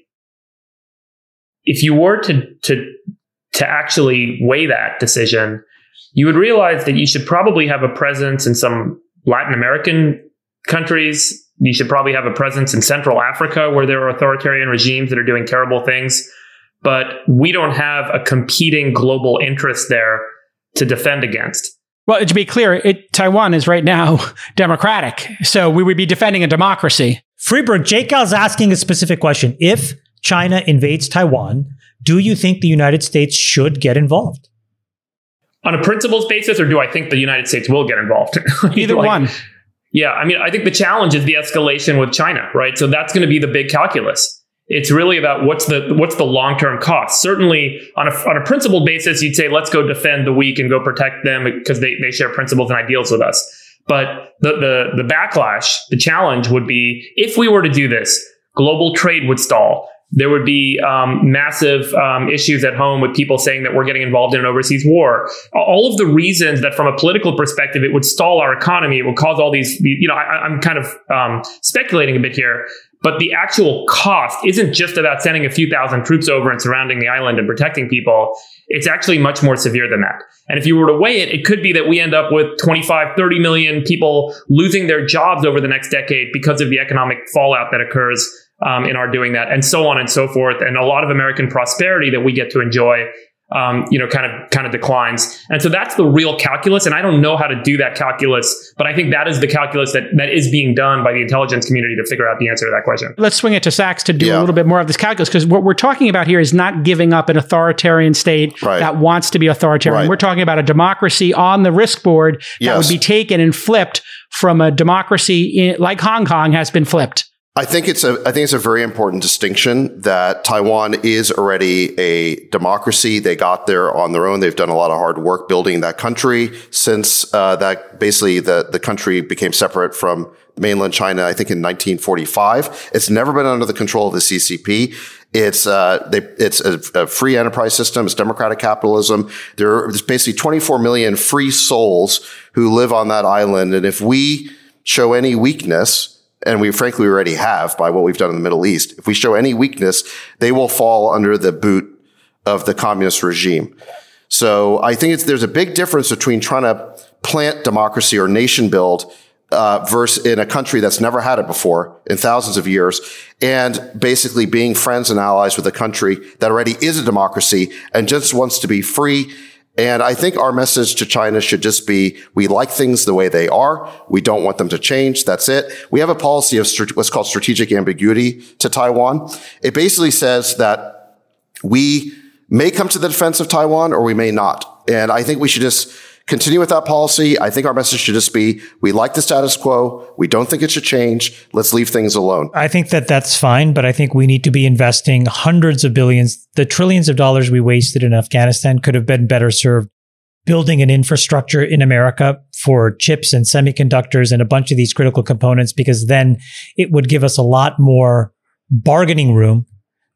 If you were to actually weigh that decision, you would realize that you should probably have a presence in some Latin American countries. You should probably have a presence in Central Africa, where there are authoritarian regimes that are doing terrible things. But we don't have a competing global interest there to defend against. Well, to be clear, Taiwan is right now democratic, so we would be defending a democracy. Freeberg, Jake Gal's asking a specific question. If China invades Taiwan, do you think the United States should get involved? On a principles basis, or do I think the United States will get involved? Either one. Yeah, I mean, I think the challenge is the escalation with China, right? So that's going to be the big calculus. It's really about what's the long-term cost. Certainly, on a principled basis, you'd say, let's go defend the weak and go protect them because they share principles and ideals with us. But the backlash, the challenge would be, if we were to do this, global trade would stall. There would be massive issues at home with people saying that we're getting involved in an overseas war. All of the reasons that from a political perspective, it would stall our economy. It would cause all these, I'm kind of speculating a bit here. But the actual cost isn't just about sending a few thousand troops over and surrounding the island and protecting people. It's actually much more severe than that. And if you were to weigh it, it could be that we end up with 25, 30 million people losing their jobs over the next decade because of the economic fallout that occurs in our doing that, and so on and so forth. And a lot of American prosperity that we get to enjoy kind of declines. And so that's the real calculus. And I don't know how to do that calculus, but I think that is the calculus that is being done by the intelligence community to figure out the answer to that question. Let's swing it to Sachs to do a little bit more of this calculus, because what we're talking about here is not giving up an authoritarian state that wants to be authoritarian. Right. We're talking about a democracy on the risk board that would be taken and flipped from a democracy like Hong Kong has been flipped. I think it's a very important distinction that Taiwan is already a democracy. They got there on their own. They've done a lot of hard work building that country since that basically the country became separate from mainland China, I think in 1945. It's never been under the control of the CCP. It's a free enterprise system. It's democratic capitalism. There's basically 24 million free souls who live on that island. And if we show any weakness, and we frankly already have by what we've done in the Middle East, if we show any weakness, they will fall under the boot of the communist regime. So I think there's a big difference between trying to plant democracy or nation build versus in a country that's never had it before in thousands of years, and basically being friends and allies with a country that already is a democracy and just wants to be free. And I think our message to China should just be, we like things the way they are. We don't want them to change. That's it. We have a policy of what's called strategic ambiguity to Taiwan. It basically says that we may come to the defense of Taiwan or we may not. And I think we should just continue with that policy. I think our message should just be, we like the status quo. We don't think it should change. Let's leave things alone. I think that's fine, but I think we need to be investing hundreds of billions. The trillions of dollars we wasted in Afghanistan could have been better served building an infrastructure in America for chips and semiconductors and a bunch of these critical components, because then it would give us a lot more bargaining room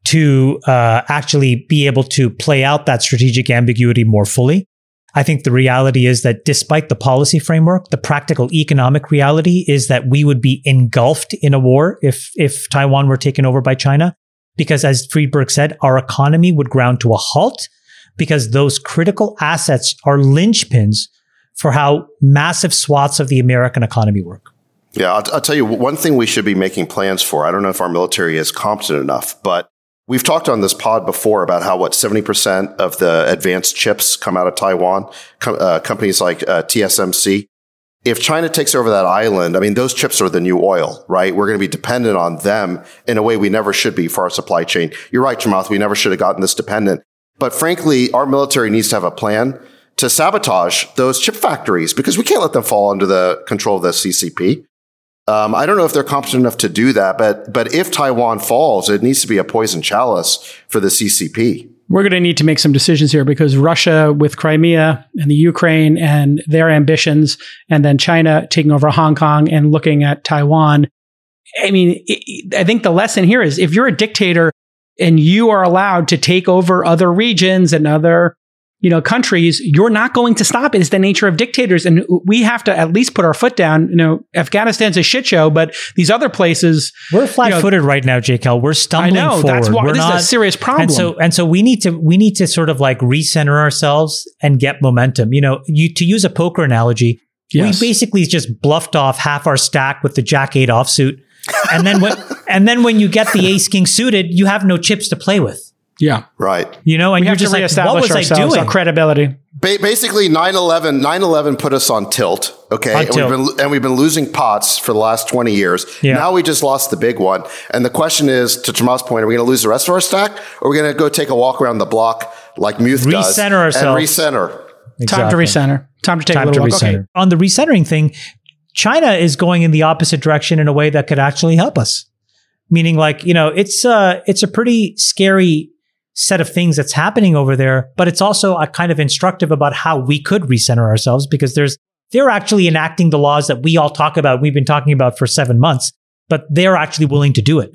to actually be able to play out that strategic ambiguity more fully. I think the reality is that despite the policy framework, the practical economic reality is that we would be engulfed in a war if Taiwan were taken over by China. Because as Friedberg said, our economy would ground to a halt because those critical assets are linchpins for how massive swaths of the American economy work. Yeah, I'll tell you one thing we should be making plans for. I don't know if our military is competent enough, but we've talked on this pod before about how 70% of the advanced chips come out of Taiwan, companies like TSMC. If China takes over that island, I mean, those chips are the new oil, right? We're going to be dependent on them in a way we never should be for our supply chain. You're right, Chamath, we never should have gotten this dependent. But frankly, our military needs to have a plan to sabotage those chip factories because we can't let them fall under the control of the CCP. I don't know if they're competent enough to do that, but if Taiwan falls, it needs to be a poison chalice for the CCP. We're going to need to make some decisions here because Russia with Crimea and the Ukraine and their ambitions, and then China taking over Hong Kong and looking at Taiwan. I mean, I think the lesson here is if you're a dictator and you are allowed to take over other regions and other countries, you're not going to stop it. It's the nature of dictators. And we have to at least put our foot down. Afghanistan's a shit show, but these other places. We're flat-footed right now, JKL. We're stumbling forward. That's why this is a serious problem. And so we need to sort of like recenter ourselves and get momentum. To use a poker analogy, yes. We basically just bluffed off half our stack with the Jack 8 offsuit. And then when you get the ace king suited, you have no chips to play with. Yeah. Right. And you're just like, what was I doing? Our credibility. Basically, 9/11 put us on tilt. Okay. We've been losing pots for the last 20 years. Yeah. Now we just lost the big one. And the question is, to Chamath's point, are we going to lose the rest of our stack? Or are we going to go take a walk around the block like Muth does? Recenter ourselves. And recenter. Exactly. Time to recenter. Time to take a little walk. Okay. On the recentering thing, China is going in the opposite direction in a way that could actually help us. Meaning it's a pretty scary set of things that's happening over there, but it's also a kind of instructive about how we could recenter ourselves because they're actually enacting the laws that we all talk about. We've been talking about for 7 months, but they're actually willing to do it.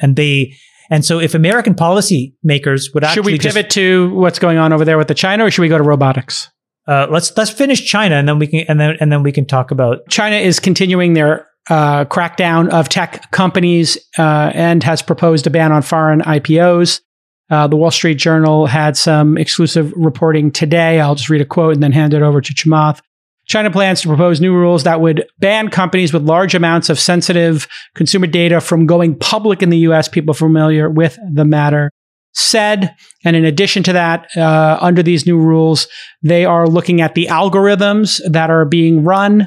And so if American policymakers would actually, should we pivot to what's going on over there with the China, or should we go to robotics? Let's finish China, and then we can talk about China is continuing their crackdown of tech companies and has proposed a ban on foreign IPOs. The Wall Street Journal had some exclusive reporting today. I'll just read a quote and then hand it over to Chamath. China plans to propose new rules that would ban companies with large amounts of sensitive consumer data from going public in the U.S. People familiar with the matter said. And in addition to that, under these new rules, they are looking at the algorithms that are being run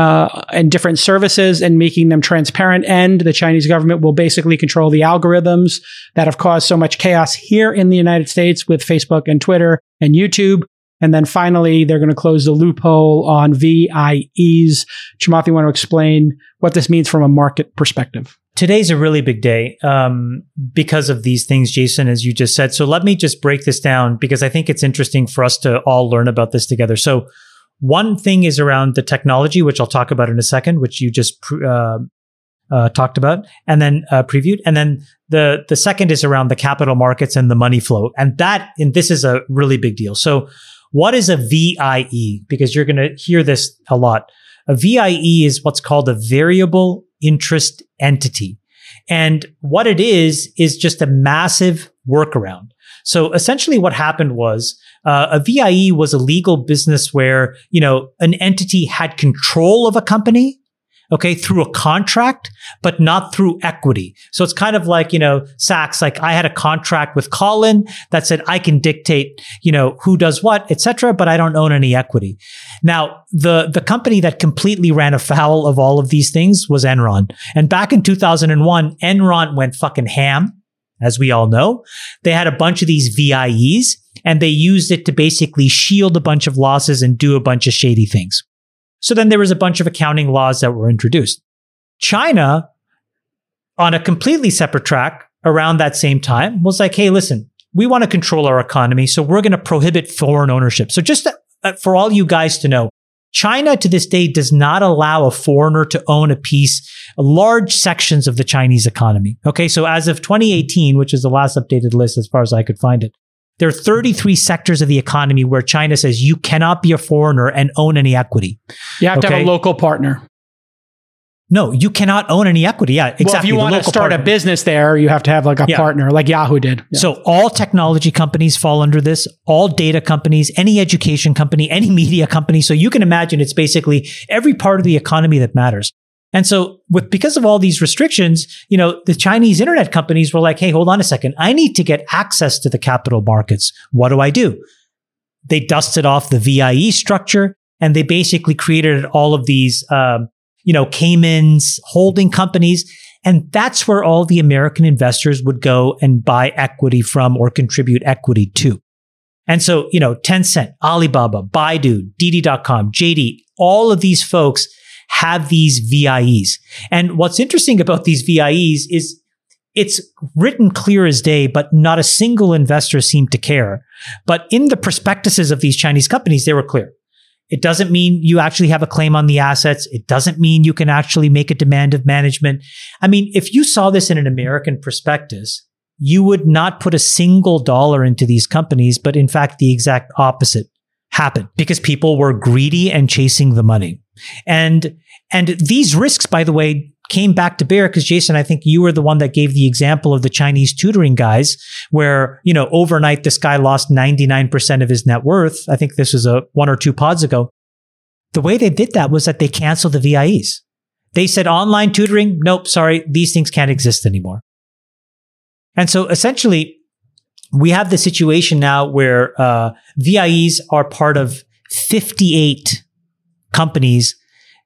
in different services and making them transparent. And the Chinese government will basically control the algorithms that have caused so much chaos here in the United States with Facebook and Twitter and YouTube. And then finally, they're going to close the loophole on VIEs. Chamath, you want to explain what this means from a market perspective? Today's a really big day because of these things, Jason, as you just said. So let me just break this down because I think it's interesting for us to all learn about this together. So one thing is around the technology, which I'll talk about in a second, which you just talked about and then previewed. And then the second is around the capital markets and the money flow. And this is a really big deal. So what is a VIE? Because you're going to hear this a lot. A VIE is what's called a variable interest entity. And what it is just a massive workaround. So essentially what happened was a VIE was a legal business where, an entity had control of a company, okay, through a contract, but not through equity. So it's kind of like, Saks, like I had a contract with Colin that said I can dictate, who does what, etc., but I don't own any equity. Now, the company that completely ran afoul of all of these things was Enron. And back in 2001, Enron went fucking ham, as we all know. They had a bunch of these VIEs, and they used it to basically shield a bunch of losses and do a bunch of shady things. So then there was a bunch of accounting laws that were introduced. China, on a completely separate track around that same time, was like, hey, listen, we want to control our economy, so we're going to prohibit foreign ownership. So just for all you guys to know, China to this day does not allow a foreigner to own large sections of the Chinese economy. Okay, so as of 2018, which is the last updated list as far as I could find it, there are 33 sectors of the economy where China says you cannot be a foreigner and own any equity. You have to have a local partner. No, you cannot own any equity. Yeah, exactly. Well, if you want to start a business there, you have to have like a partner, like Yahoo did. Yeah. So all technology companies fall under this, all data companies, any education company, any media company. So you can imagine it's basically every part of the economy that matters. And so because of all these restrictions, the Chinese internet companies were like, hey, hold on a second. I need to get access to the capital markets. What do? They dusted off the VIE structure and they basically created all of these, Caymans, holding companies. And that's where all the American investors would go and buy equity from or contribute equity to. And so, Tencent, Alibaba, Baidu, Didi.com, JD, all of these folks have these VIEs. And what's interesting about these VIEs is it's written clear as day, but not a single investor seemed to care. But in the prospectuses of these Chinese companies, they were clear. It doesn't mean you actually have a claim on the assets. It doesn't mean you can actually make a demand of management. I mean, if you saw this in an American prospectus, you would not put a single dollar into these companies, but in fact, the exact opposite happened because people were greedy and chasing the money. And these risks, by the way, came back to bear because Jason, I think you were the one that gave the example of the Chinese tutoring guys where, overnight this guy lost 99% of his net worth. I think this was 1 or 2 pods ago. The way they did that was that they canceled the VIEs. They said online tutoring, nope, sorry, these things can't exist anymore. And so essentially, we have the situation now where VIEs are part of 58 companies,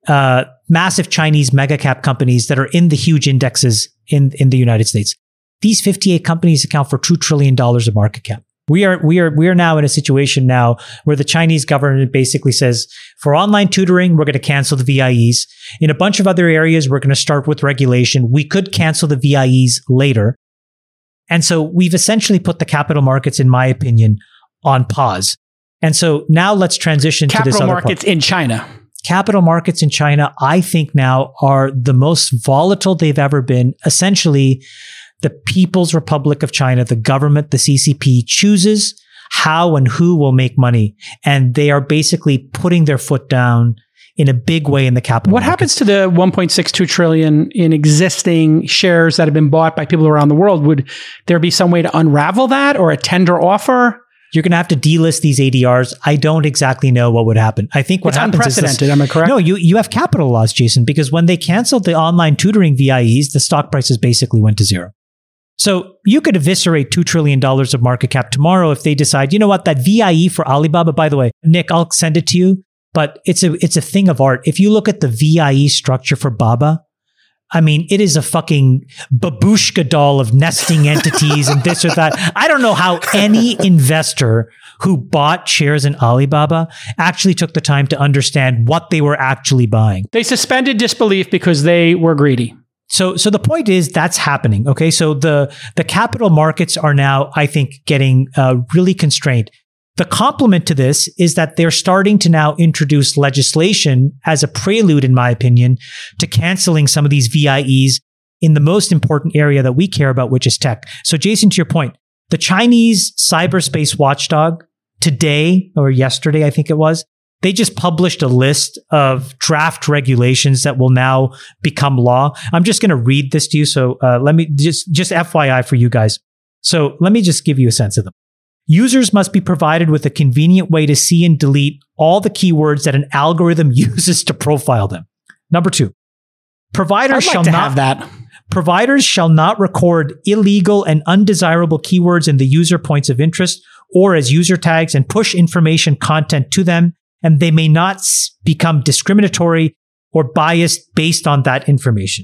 massive Chinese mega cap companies that are in the huge indexes in the United States. These 58 companies account for $2 trillion of market cap. We are now in a situation now where the Chinese government basically says, for online tutoring, we're going to cancel the VIEs. In a bunch of other areas, we're going to start with regulation. We could cancel the VIEs later. And so we've essentially put the capital markets, in my opinion, on pause. And so now let's transition to this other part. Capital markets in China. Capital markets in China, I think now are the most volatile they've ever been. Essentially, the People's Republic of China, the government, the CCP, chooses how and who will make money. And they are basically putting their foot down in a big way in the capital markets. What happens to the 1.62 trillion in existing shares that have been bought by people around the world? Would there be some way to unravel that or a tender offer? You're going to have to delist these ADRs. I don't exactly know what would happen. I think what happens is unprecedented. Am I correct? No, you have capital loss, Jason, because when they canceled the online tutoring VIEs, the stock prices basically went to zero. So you could eviscerate $2 trillion of market cap tomorrow if they decide, you know what, that VIE for Alibaba, by the way, Nick, I'll send it to you, but it's a thing of art. If you look at the VIE structure for Baba, I mean, it is a fucking babushka doll of nesting entities and this or that. I don't know how any investor who bought shares in Alibaba actually took the time to understand what they were actually buying. They suspended disbelief because they were greedy. So the point is that's happening. Okay. So the capital markets are now, I think, getting really constrained. The complement to this is that they're starting to now introduce legislation as a prelude, in my opinion, to canceling some of these VIEs in the most important area that we care about, which is tech. So Jason, to your point, the Chinese cyberspace watchdog today or yesterday, I think it was, they just published a list of draft regulations that will now become law. I'm just going to read this to you. So let me just FYI for you guys. So let me just give you a sense of them. Users must be provided with a convenient way to see and delete all the keywords that an algorithm uses to profile them. Number 2, providers shall not record illegal and undesirable keywords in the user points of interest or as user tags and push information content to them, and they may not become discriminatory or biased based on that information.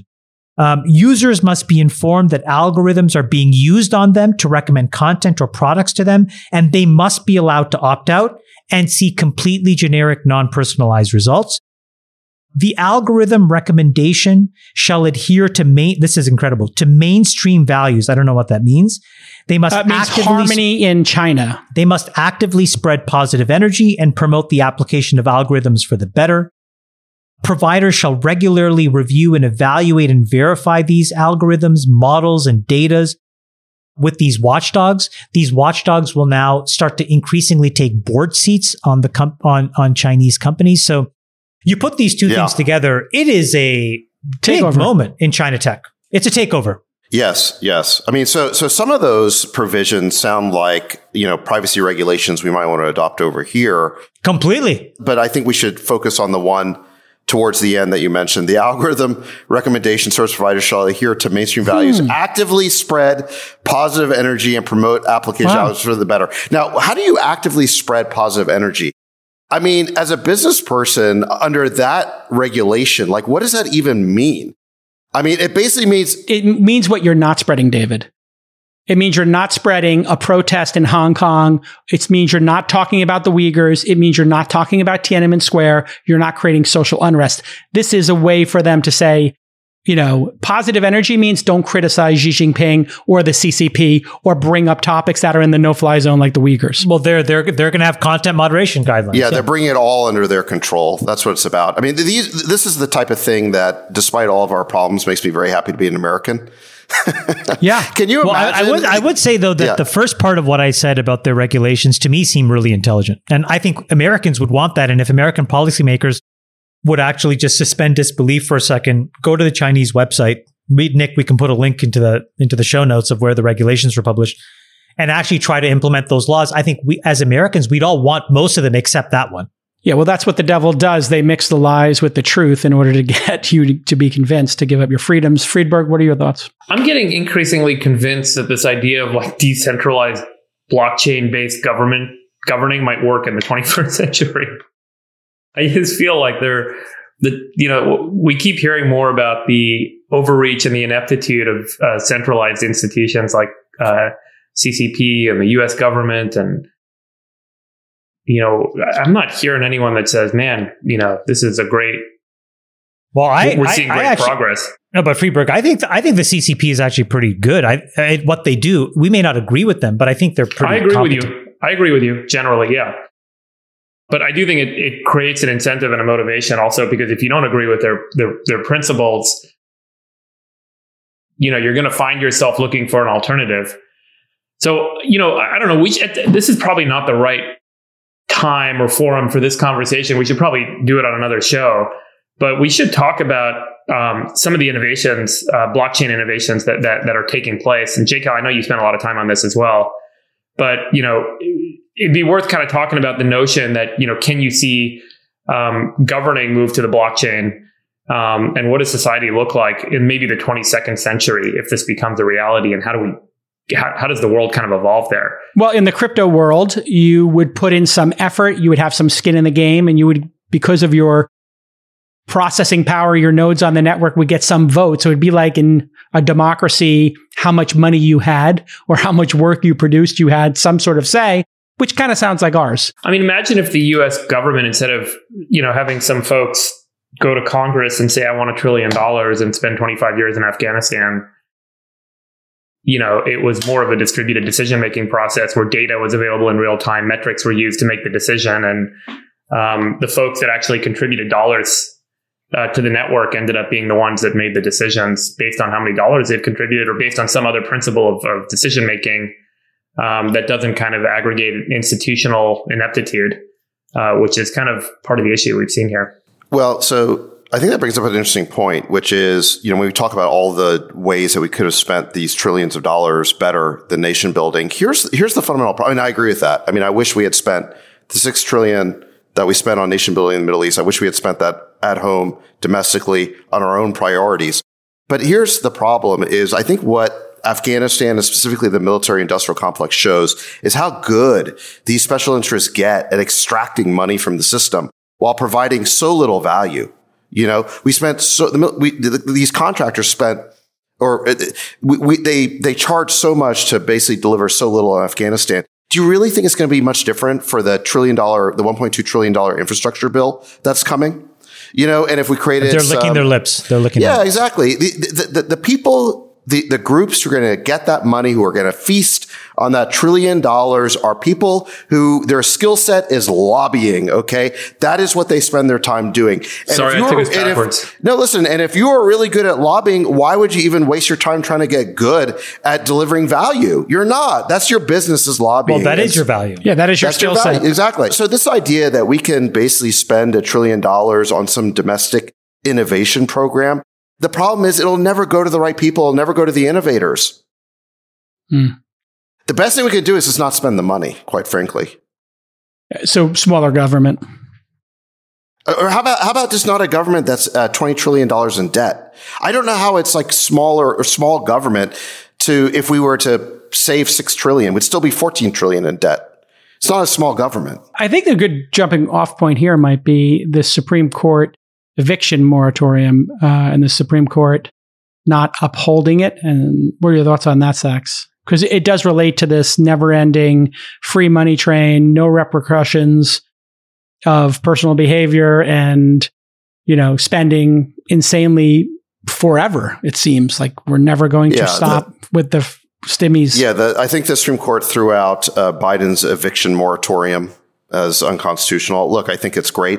Users must be informed that algorithms are being used on them to recommend content or products to them, and they must be allowed to opt out and see completely generic, non-personalized results. The algorithm recommendation shall adhere to this is incredible, to mainstream values. I don't know what that means. They must harmony in China. They must actively spread positive energy and promote the application of algorithms for the better. Providers shall regularly review and evaluate and verify these algorithms, models, and data with these watchdogs. These watchdogs will now start to increasingly take board seats on on Chinese companies. So you put these two things together, it is a big moment in China tech. It's a takeover. Yes. I mean, so some of those provisions sound like, privacy regulations we might want to adopt over here. Completely. But I think we should focus on the one towards the end that you mentioned. The algorithm recommendation service providers shall adhere to mainstream values, actively spread positive energy and promote application outcomes for the better. Now, how do you actively spread positive energy? I mean, as a business person under that regulation, like what does that even mean? I mean, it basically means what you're not spreading, David. It means you're not spreading a protest in Hong Kong. It means you're not talking about the Uyghurs. It means you're not talking about Tiananmen Square. You're not creating social unrest. This is a way for them to say, positive energy means don't criticize Xi Jinping or the CCP or bring up topics that are in the no-fly zone like the Uyghurs. Well, they're going to have content moderation guidelines. Yeah, they're bringing it all under their control. That's what it's about. I mean, this is the type of thing that, despite all of our problems, makes me very happy to be an American. Yeah. Can you imagine? Well, I would say, though, that the first part of what I said about their regulations, to me, seem really intelligent. And I think Americans would want that. And if American policymakers would actually just suspend disbelief for a second, go to the Chinese website. Nick, we can put a link into the show notes of where the regulations were published, and actually try to implement those laws. I think we, as Americans, we'd all want most of them except that one. Yeah, well, that's what the devil does. They mix the lies with the truth in order to get you to be convinced to give up your freedoms. Friedberg, what are your thoughts? I'm getting increasingly convinced that this idea of like decentralized blockchain-based governing might work in the 21st century. I just feel like we keep hearing more about the overreach and the ineptitude of centralized institutions like CCP and the U.S. government. And, I'm not hearing anyone that says, man, this is a great, we're seeing great progress. No, but Friedberg, I think the CCP is actually pretty good. What they do, we may not agree with them, but I think they're pretty competent. I agree with you generally. Yeah. But I do think it creates an incentive and a motivation also, because if you don't agree with their principles, you're going to find yourself looking for an alternative. So, I don't know. This is probably not the right time or forum for this conversation. We should probably do it on another show. But we should talk about some of the innovations, blockchain innovations that are taking place. And JCal, I know you spent a lot of time on this as well. But, it'd be worth kind of talking about the notion that, can you see governing move to the blockchain? And what does society look like in maybe the 22nd century if this becomes a reality? And how does the world kind of evolve there? Well, in the crypto world, you would put in some effort, you would have some skin in the game, and you would, because of your processing power, your nodes on the network would get some vote. So it'd be like in a democracy, how much money you had or how much work you produced, you had some sort of say, which kind of sounds like ours. I mean, imagine if the U.S. government, instead of, having some folks, go to Congress and say, I want $1 trillion and spend 25 years in Afghanistan. It was more of a distributed decision-making process where data was available in real time, metrics were used to make the decision. And the folks that actually contributed dollars to the network ended up being the ones that made the decisions based on how many dollars they've contributed or based on some other principle of decision-making that doesn't kind of aggregate institutional ineptitude, which is kind of part of the issue we've seen here. Well, so I think that brings up an interesting point, which is, when we talk about all the ways that we could have spent these trillions of dollars better than nation building, here's the fundamental problem. I agree with that. I wish we had spent the $6 trillion that we spent on nation building in the Middle East. I wish we had spent that at home, domestically, on our own priorities. But here's the problem is I think what Afghanistan and specifically the military industrial complex shows is how good these special interests get at extracting money from the system while providing so little value. We spent these contractors spent, or they charge so much to basically deliver so little in Afghanistan. Do you really think it's going to be much different for the $1.2 trillion infrastructure bill that's coming? And if we created, they're licking their lips. They're licking. Yeah, exactly. The people. The groups who are going to get that money, who are going to feast on that $1 trillion are people who their skill set is lobbying. Okay. That is what they spend their time doing. And sorry, I took us backwards. And if you are really good at lobbying, why would you even waste your time trying to get good at delivering value? You're not. That's your business is lobbying. Well, that is your value. Yeah, that is your skill set. Exactly. So this idea that we can basically spend $1 trillion on some domestic innovation program, the problem is it'll never go to the right people. It'll never go to the innovators. The best thing we can do is just not spend the money, quite frankly. So smaller government. Or how about just not a government that's $20 trillion in debt? I don't know how it's like smaller or small government if we were to save $6 trillion, would still be $14 trillion in debt. It's not a small government. I think the good jumping off point here might be the Supreme Court eviction moratorium and the Supreme Court not upholding it. And what are your thoughts on that, Sachs? Because it does relate to this never-ending free money train, no repercussions of personal behavior and, spending insanely forever. It seems like we're never going to stop with the stimmies. Yeah, I think the Supreme Court threw out Biden's eviction moratorium as unconstitutional. Look, I think it's great.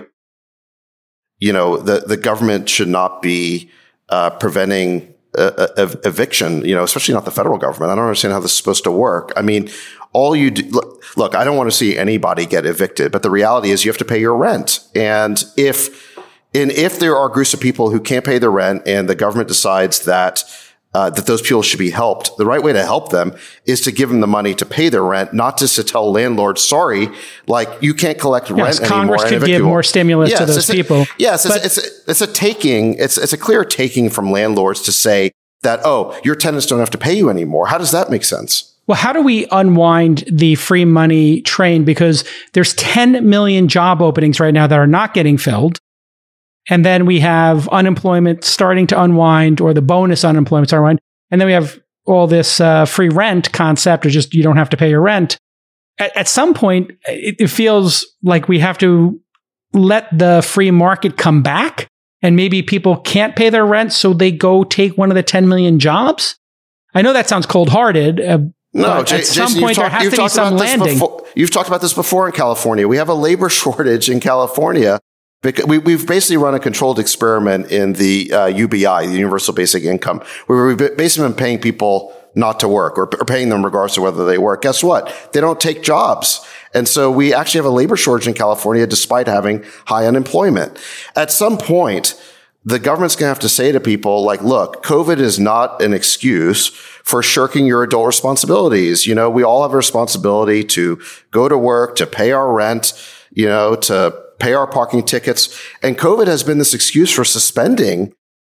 The government should not be preventing eviction, especially not the federal government. I don't understand how this is supposed to work. All you do, look, I don't want to see anybody get evicted, but the reality is you have to pay your rent. And if there are groups of people who can't pay their rent and the government decides that those people should be helped, the right way to help them is to give them the money to pay their rent, not just to tell landlords, sorry, like you can't collect rent anymore. Congress could give more stimulus to those people. It's a taking. It's a clear taking from landlords to say that, oh, your tenants don't have to pay you anymore. How does that make sense? Well, how do we unwind the free money train? Because there's 10 million job openings right now that are not getting filled. And then we have unemployment starting to unwind, or the bonus unemployment starting to unwind. And then we have all this free rent concept, or just you don't have to pay your rent. At some point, it feels like we have to let the free market come back, and maybe people can't pay their rent, so they go take one of the 10 million jobs. I know that sounds cold-hearted. No, at some point there has to be some landing. You've talked about this before in California. We have a labor shortage in California. We've basically run a controlled experiment in the UBI, the Universal Basic Income, where we've basically been paying people not to work or paying them regardless of whether they work. Guess what? They don't take jobs. And so we actually have a labor shortage in California despite having high unemployment. At some point, the government's going to have to say to people like, look, COVID is not an excuse for shirking your adult responsibilities. We all have a responsibility to go to work, to pay our rent, to pay our parking tickets. And COVID has been this excuse for suspending,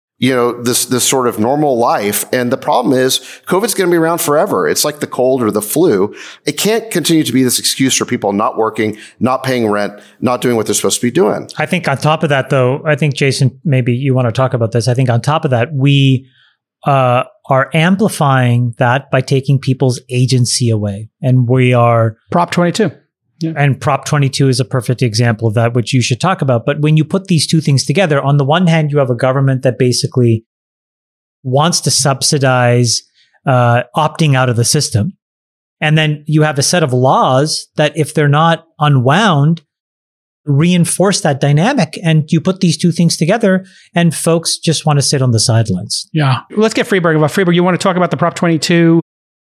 this sort of normal life. And the problem is COVID's going to be around forever. It's like the cold or the flu. It can't continue to be this excuse for people not working, not paying rent, not doing what they're supposed to be doing. I think on top of that, though, I think, Jason, maybe you want to talk about this. I think on top of that, we are amplifying that by taking people's agency away. And we are... Prop 22. Yeah. And Prop 22 is a perfect example of that, which you should talk about. But when you put these two things together, on the one hand, you have a government that basically wants to subsidize opting out of the system. And then you have a set of laws that, if they're not unwound, reinforce that dynamic. And you put these two things together and folks just want to sit on the sidelines. Yeah. Let's get Friedberg involved. Friedberg, you want to talk about the Prop 22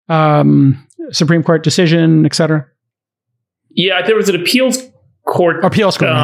Supreme Court decision, et cetera? Yeah, there was an appeals court. An appeals court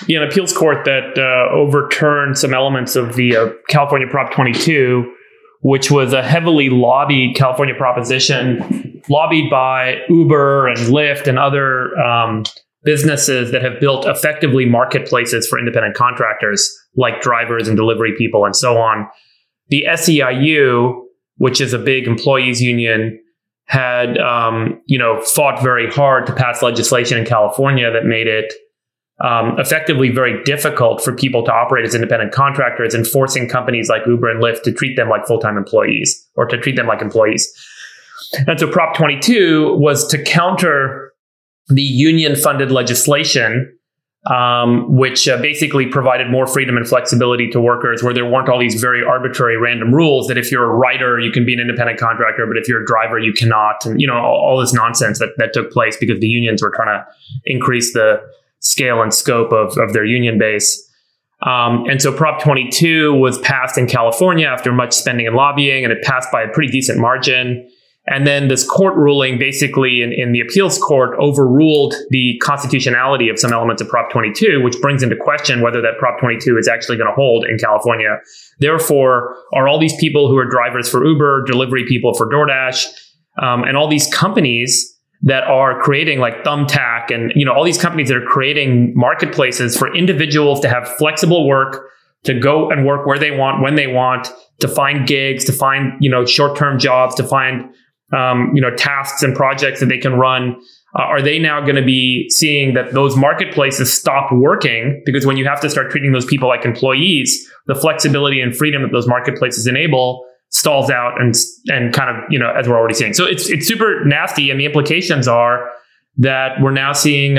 that overturned some elements of the California Prop 22, which was a heavily lobbied California proposition, lobbied by Uber and Lyft and other businesses that have built effectively marketplaces for independent contractors like drivers and delivery people and so on. The SEIU, which is a big employees union, had fought very hard to pass legislation in California that made it effectively very difficult for people to operate as independent contractors, and forcing companies like Uber and Lyft to treat them like full-time employees or to treat them like employees. And so Prop 22 was to counter the union-funded legislation, which basically provided more freedom and flexibility to workers, where there weren't all these very arbitrary random rules that if you're a writer, you can be an independent contractor, but if you're a driver, you cannot. And, all this nonsense that took place because the unions were trying to increase the scale and scope of their union base. And so Prop 22 was passed in California after much spending and lobbying, and it passed by a pretty decent margin. And then this court ruling basically in the appeals court overruled the constitutionality of some elements of Prop 22, which brings into question whether that Prop 22 is actually going to hold in California. Therefore, are all these people who are drivers for Uber, delivery people for DoorDash, and all these companies that are creating like Thumbtack and, all these companies that are creating marketplaces for individuals to have flexible work, to go and work where they want, when they want, to find gigs, to find, short-term jobs, to find tasks and projects that they can run. Are they now going to be seeing that those marketplaces stop working? Because when you have to start treating those people like employees, the flexibility and freedom that those marketplaces enable stalls out and kind of, as we're already seeing. So it's super nasty. And the implications are that we're now seeing,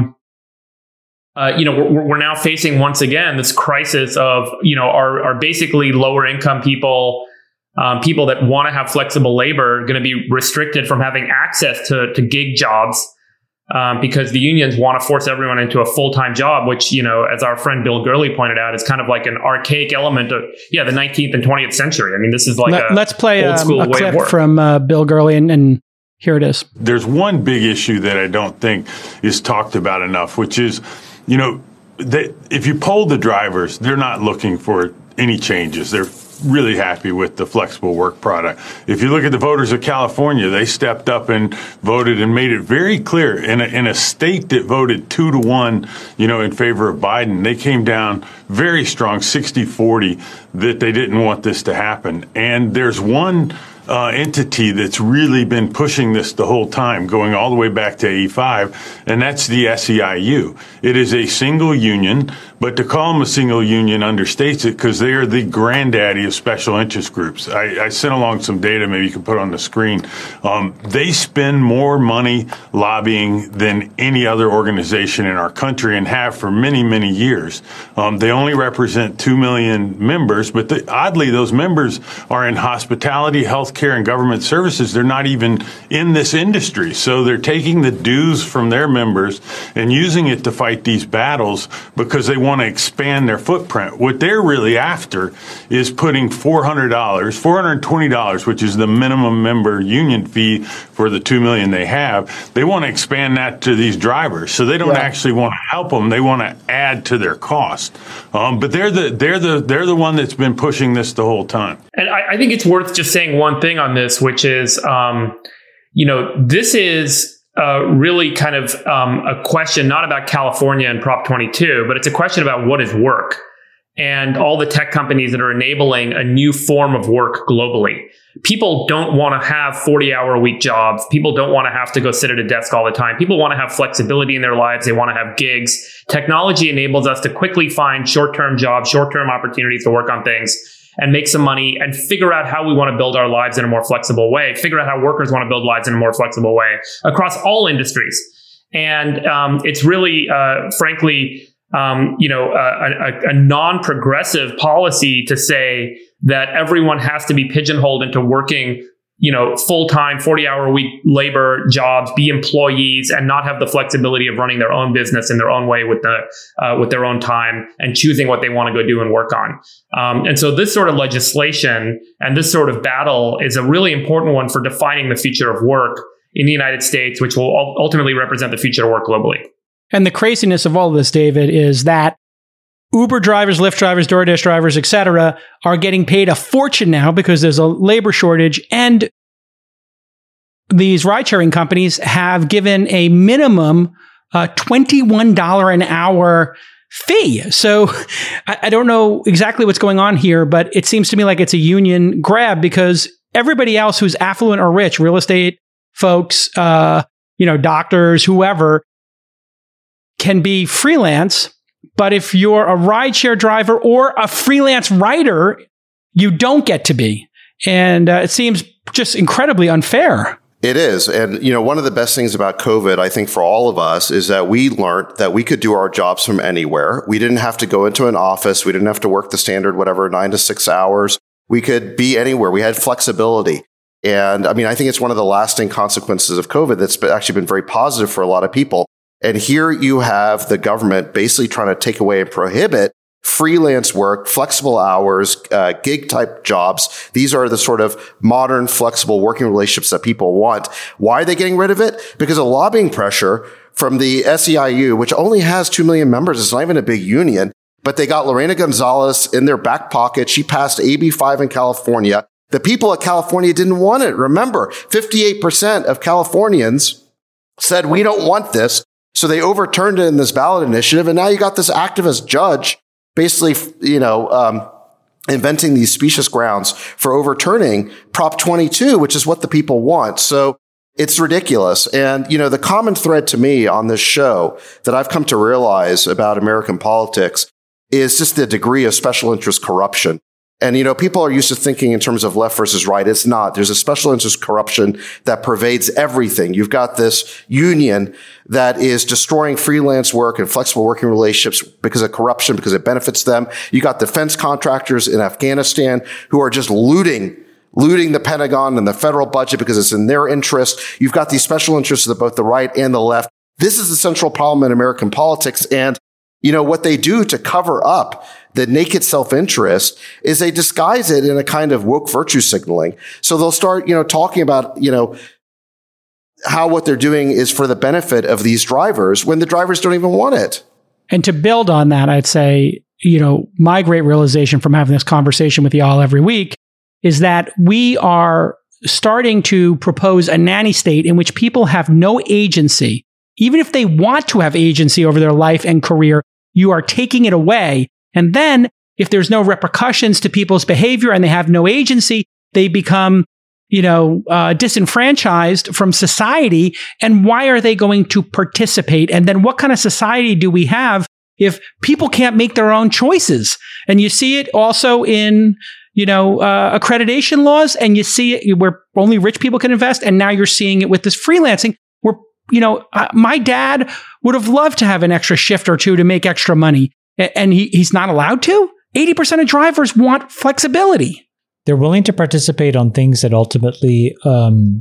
we're now facing once again this crisis of, our basically lower income people, people that want to have flexible labor, going to be restricted from having access to gig jobs because the unions want to force everyone into a full-time job, which, as our friend Bill Gurley pointed out, is kind of like an archaic element of, the 19th and 20th century. I mean, this is like let's play old school a way clip of work. from Bill Gurley, and here it is. There's one big issue that I don't think is talked about enough, which is, if you poll the drivers, they're not looking for any changes. They're really happy with the flexible work product. If you look at the voters of California, they stepped up and voted and made it very clear in a state that voted 2-1, in favor of Biden. They came down very strong, 60-40, that they didn't want this to happen. And there's one entity that's really been pushing this the whole time, going all the way back to 85, and that's the SEIU. It is a single union, but to call them a single union understates it because they are the granddaddy of special interest groups. I sent along some data, maybe you can put on the screen. They spend more money lobbying than any other organization in our country and have for many, many years. They only represent 2 million members, but oddly, those members are in hospitality, healthcare, and government services. They're not even in this industry. So they're taking the dues from their members and using it to fight these battles because they want to expand their footprint. What they're really after is putting $420, which is the minimum member union fee for the 2 million they have. They want to expand that to these drivers. So they don't actually want to help them. They want to add to their cost. But they're the one that's been pushing this the whole time. And I think it's worth just saying one thing on this, which is, this is really kind of a question not about California and Prop 22, but it's a question about what is work and all the tech companies that are enabling a new form of work globally. People don't want to have 40-hour-a-week jobs. People don't want to have to go sit at a desk all the time. People want to have flexibility in their lives. They want to have gigs. Technology enables us to quickly find short-term jobs, short-term opportunities to work on things and make some money and figure out how we want to build our lives in a more flexible way, figure out how workers want to build lives in a more flexible way across all industries. And it's really, frankly, a non-progressive policy to say that everyone has to be pigeonholed into working, full-time, 40-hour-a-week labor jobs, be employees, and not have the flexibility of running their own business in their own way with their own time and choosing what they want to go do and work on. And so this sort of legislation and this sort of battle is a really important one for defining the future of work in the United States, which will ultimately represent the future of work globally. And the craziness of all of this, David, is that Uber drivers, Lyft drivers, DoorDash drivers, et cetera, are getting paid a fortune now because there's a labor shortage. And these ride-sharing companies have given a minimum $21 an hour fee. So I don't know exactly what's going on here, but it seems to me like it's a union grab because everybody else who's affluent or rich, real estate folks, doctors, whoever, can be freelance. But if you're a rideshare driver or a freelance writer, you don't get to be. And it seems just incredibly unfair. It is. And, one of the best things about COVID, I think for all of us, is that we learned that we could do our jobs from anywhere. We didn't have to go into an office. We didn't have to work the standard, 9 to 6 hours. We could be anywhere. We had flexibility. And I think it's one of the lasting consequences of COVID that's actually been very positive for a lot of people. And here you have the government basically trying to take away and prohibit freelance work, flexible hours, gig type jobs. These are the sort of modern, flexible working relationships that people want. Why are they getting rid of it? Because of lobbying pressure from the SEIU, which only has 2 million members. It's not even a big union, but they got Lorena Gonzalez in their back pocket. She passed AB 5 in California. The people of California didn't want it. Remember, 58% of Californians said, we don't want this. So they overturned it in this ballot initiative. And now you got this activist judge basically, inventing these specious grounds for overturning Prop 22, which is what the people want. So it's ridiculous. And, the common thread to me on this show that I've come to realize about American politics is just the degree of special interest corruption. And, people are used to thinking in terms of left versus right. It's not. There's a special interest corruption that pervades everything. You've got this union that is destroying freelance work and flexible working relationships because of corruption, because it benefits them. You got defense contractors in Afghanistan who are just looting the Pentagon and the federal budget because it's in their interest. You've got these special interests of both the right and the left. This is the central problem in American politics. And, what they do to cover up the naked self-interest is they disguise it in a kind of woke virtue signaling. So they'll start, talking about, how what they're doing is for the benefit of these drivers when the drivers don't even want it. And to build on that, I'd say, my great realization from having this conversation with y'all every week is that we are starting to propose a nanny state in which people have no agency. Even if they want to have agency over their life and career, you are taking it away. And then if there's no repercussions to people's behavior and they have no agency, they become, disenfranchised from society. And why are they going to participate? And then what kind of society do we have if people can't make their own choices? And you see it also in, accreditation laws, and you see it where only rich people can invest. And now you're seeing it with this freelancing where, my dad would have loved to have an extra shift or two to make extra money. And he's not allowed to? 80% of drivers want flexibility. They're willing to participate on things that ultimately, on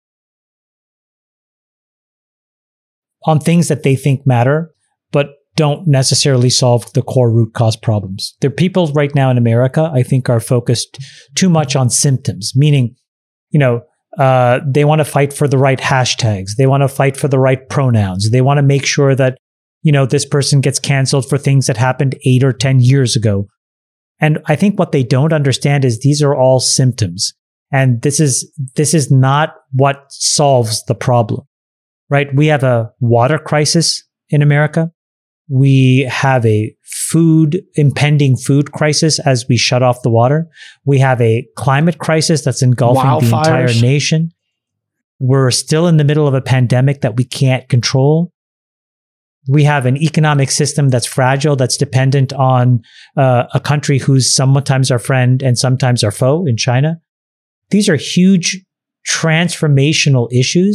things that they think matter, but don't necessarily solve the core root cause problems. There are people right now in America, I think, are focused too much on symptoms, meaning, they want to fight for the right hashtags. They want to fight for the right pronouns. They want to make sure that, this person gets canceled for things that happened 8 or 10 years ago. And I think what they don't understand is these are all symptoms. And this is not what solves the problem, right? We have a water crisis in America. We have a impending food crisis as we shut off the water. We have a climate crisis that's engulfing the entire nation. We're still in the middle of a pandemic that we can't control. We have an economic system that's fragile, that's dependent on a country who's sometimes our friend and sometimes our foe in China. These are huge transformational issues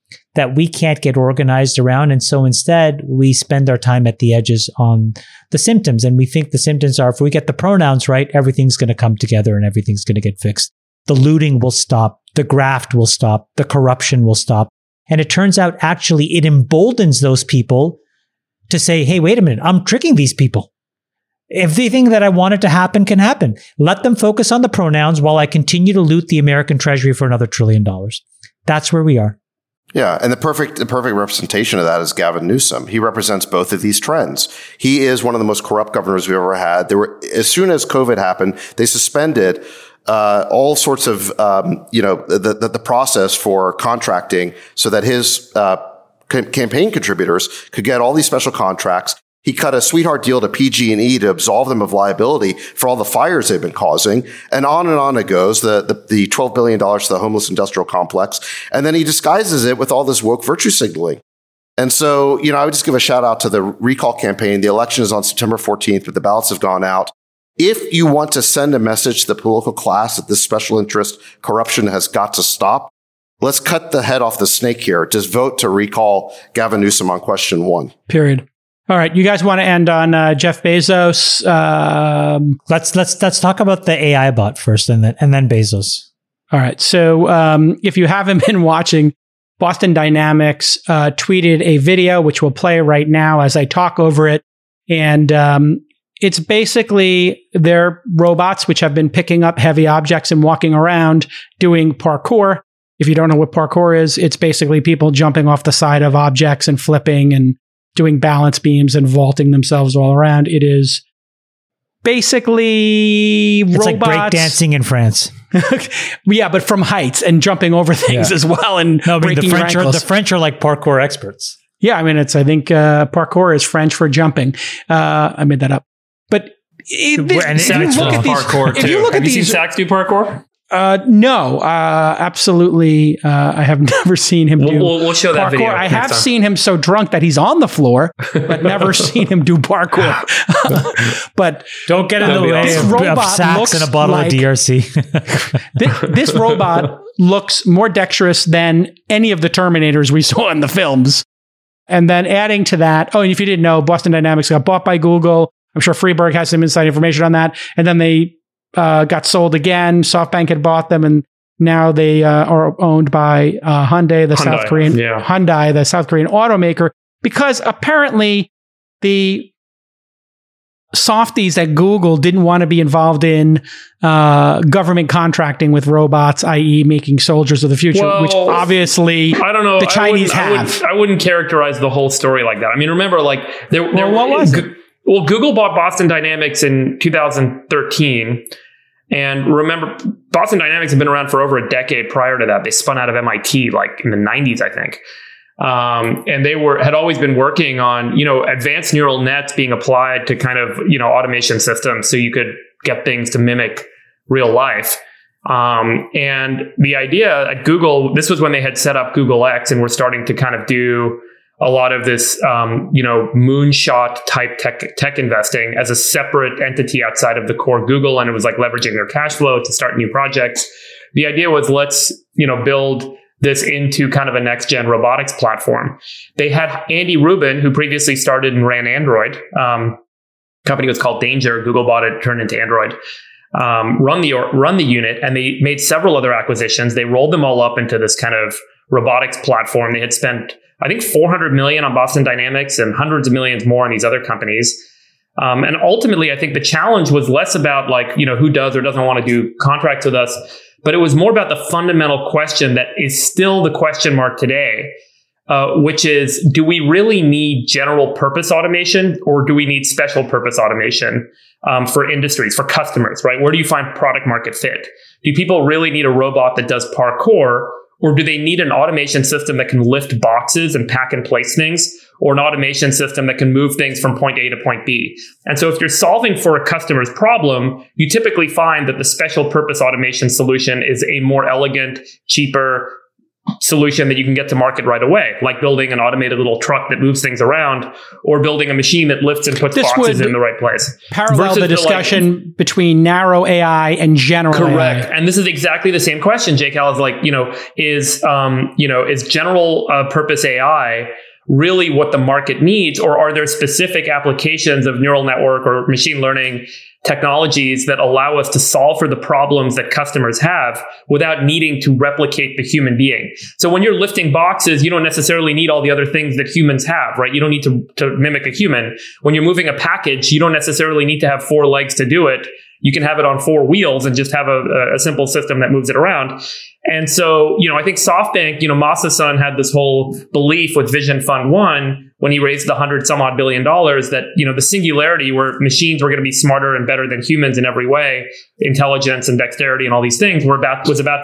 that we can't get organized around. And so instead, we spend our time at the edges on the symptoms. And we think the symptoms are, if we get the pronouns right, everything's going to come together and everything's going to get fixed. The looting will stop. The graft will stop. The corruption will stop. And it turns out, actually, it emboldens those people to say, hey, wait a minute, I'm tricking these people. Everything that I wanted to happen can happen. Let them focus on the pronouns while I continue to loot the American Treasury for another $1 trillion. That's where we are. Yeah, and the perfect representation of that is Gavin Newsom. He represents both of these trends. He is one of the most corrupt governors we've ever had. As soon as COVID happened, they suspended all sorts of the process for contracting so that his campaign contributors could get all these special contracts. He cut a sweetheart deal to PG&E to absolve them of liability for all the fires they've been causing. And on it goes, the $12 billion to the homeless industrial complex. And then he disguises it with all this woke virtue signaling. And so, I would just give a shout out to the recall campaign. The election is on September 14th, but the ballots have gone out. If you want to send a message to the political class that this special interest corruption has got to stop, let's cut the head off the snake here. Just vote to recall Gavin Newsom on question 1. Period. All right, you guys want to end on Jeff Bezos? Let's talk about the AI bot first, and then Bezos. All right. So if you haven't been watching, Boston Dynamics tweeted a video which will play right now as I talk over it, and it's basically their robots which have been picking up heavy objects and walking around doing parkour. If you don't know what parkour is, it's basically people jumping off the side of objects and flipping and doing balance beams and vaulting themselves all around. It is basically it's robots. Like breakdancing in France. Yeah, but from heights and jumping over things as well and breaking your ankles. The French are like parkour experts. Yeah, I mean, I think parkour is French for jumping. I made that up. But if you look at these, parkour too. Have you seen Sachs do parkour? No, absolutely. I have never seen him do we'll show that parkour. video. I have seen him so drunk that he's on the floor, but never seen him do parkour. But don't get in the way of Sachs and a bottle of DRC. This robot looks more dexterous than any of the Terminators we saw in the films. And then adding to that, and if you didn't know, Boston Dynamics got bought by Google. I'm sure Freeberg has some inside information on that. And then they got sold again. SoftBank had bought them, and now they are owned by Hyundai, the South Korean automaker. Because apparently the softies at Google didn't want to be involved in government contracting with robots, i.e., making soldiers of the future, which obviously I don't know. The Chinese have. I wouldn't characterize the whole story like that. I mean, remember, like what was it? Well, Google bought Boston Dynamics in 2013. And remember, Boston Dynamics had been around for over a decade prior to that. They spun out of MIT like in the 90s, I think. And they had always been working on, advanced neural nets being applied to kind of, automation systems so you could get things to mimic real life. And the idea at Google, this was when they had set up Google X and were starting to kind of do a lot of this, moonshot type tech investing as a separate entity outside of the core Google. And it was like leveraging their cash flow to start new projects. The idea was let's, build this into kind of a next gen robotics platform. They had Andy Rubin, who previously started and ran Android. Company was called Danger. Google bought it, turned into Android. Run the unit, and they made several other acquisitions. They rolled them all up into this kind of robotics platform. They had spent, I think, $400 million on Boston Dynamics and hundreds of millions more on these other companies. And ultimately, I think the challenge was less about who does or doesn't want to do contracts with us, but it was more about the fundamental question that is still the question mark today, which is, do we really need general purpose automation, or do we need special purpose automation for industries, for customers, right? Where do you find product market fit? Do people really need a robot that does parkour, or do they need an automation system that can lift boxes and pack and place things, or an automation system that can move things from point A to point B? And so if you're solving for a customer's problem, you typically find that the special purpose automation solution is a more elegant, cheaper, solution that you can get to market right away, like building an automated little truck that moves things around, or building a machine that lifts and puts boxes in the right place. Parallel the discussion between narrow AI and general correct. AI. And this is exactly the same question, Jake Al, is like, is general purpose AI really what the market needs, or are there specific applications of neural network or machine learning technologies that allow us to solve for the problems that customers have without needing to replicate the human being? So when you're lifting boxes, you don't necessarily need all the other things that humans have, right? You don't need to mimic a human. When you're moving a package, you don't necessarily need to have 4 legs to do it. You can have it on 4 wheels and just have a simple system that moves it around. And so, I think SoftBank, Masa-san had this whole belief with Vision Fund 1 when he raised the $100-some-odd billion that, the singularity where machines were going to be smarter and better than humans in every way, intelligence and dexterity and all these things, we're about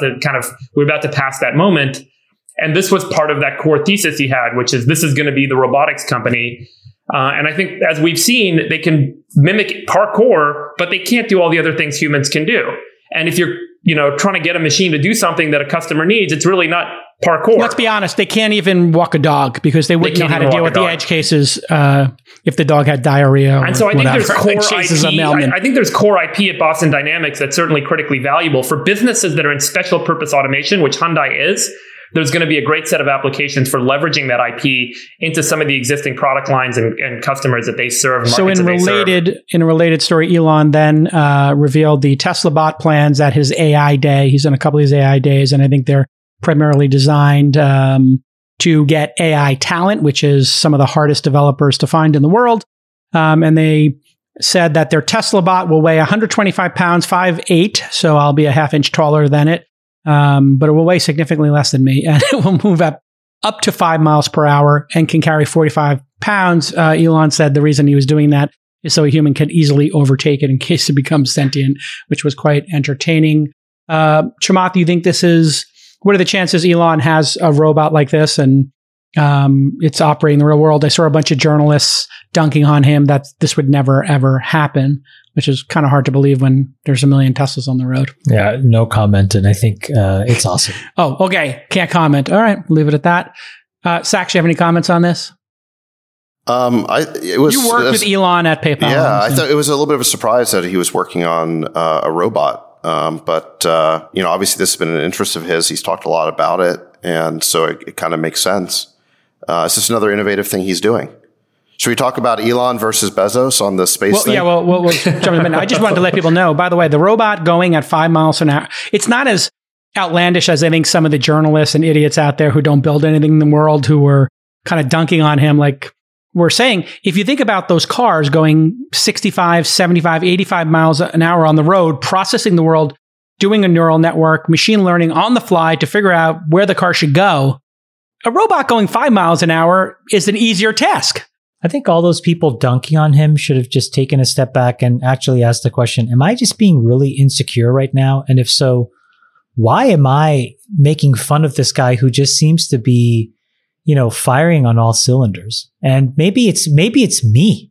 to pass that moment. And this was part of that core thesis he had, which is this is going to be the robotics company. And I think, as we've seen, they can mimic parkour, but they can't do all the other things humans can do. And if you're, trying to get a machine to do something that a customer needs, it's really not parkour. Let's be honest, they can't even walk a dog because they wouldn't know how to deal with the edge cases if the dog had diarrhea. And so I think there's core IP. I think there's core IP at Boston Dynamics that's certainly critically valuable for businesses that are in special purpose automation, which Hyundai is. There's going to be a great set of applications for leveraging that IP into some of the existing product lines and customers that they serve. So in a related story, Elon then revealed the Tesla bot plans at his AI day. He's done a couple of these AI days, and I think they're primarily designed to get AI talent, which is some of the hardest developers to find in the world. And they said that their Tesla bot will weigh 125 pounds, 5'8", so I'll be a half inch taller than it. But it will weigh significantly less than me, and it will move up to 5 miles per hour and can carry 45 pounds. Elon said the reason he was doing that is so a human can easily overtake it in case it becomes sentient, which was quite entertaining. Chamath, do you think what are the chances Elon has a robot like this and it's operating in the real world? I saw a bunch of journalists dunking on him that this would never, ever happen, which is kind of hard to believe when there's 1 million Teslas on the road. Yeah, no comment. And I think it's awesome. Oh, okay. Can't comment. All right. Leave it at that. Sachs, you have any comments on this? You worked with Elon at PayPal. Yeah, I thought it was a little bit of a surprise that he was working on a robot. But obviously this has been an interest of his. He's talked a lot about it. And so it kind of makes sense. It's just another innovative thing he's doing. Should we talk about Elon versus Bezos on the space thing? Yeah, we'll jump in a minute. I just wanted to let people know, by the way, the robot going at 5 miles an hour, it's not as outlandish as I think some of the journalists and idiots out there who don't build anything in the world who were kind of dunking on him. Like we're saying, if you think about those cars going 65, 75, 85 miles an hour on the road, processing the world, doing a neural network, machine learning on the fly to figure out where the car should go, a robot going 5 miles an hour is an easier task. I think all those people dunking on him should have just taken a step back and actually asked the question, am I just being really insecure right now? And if so, why am I making fun of this guy who just seems to be, firing on all cylinders? And maybe it's me.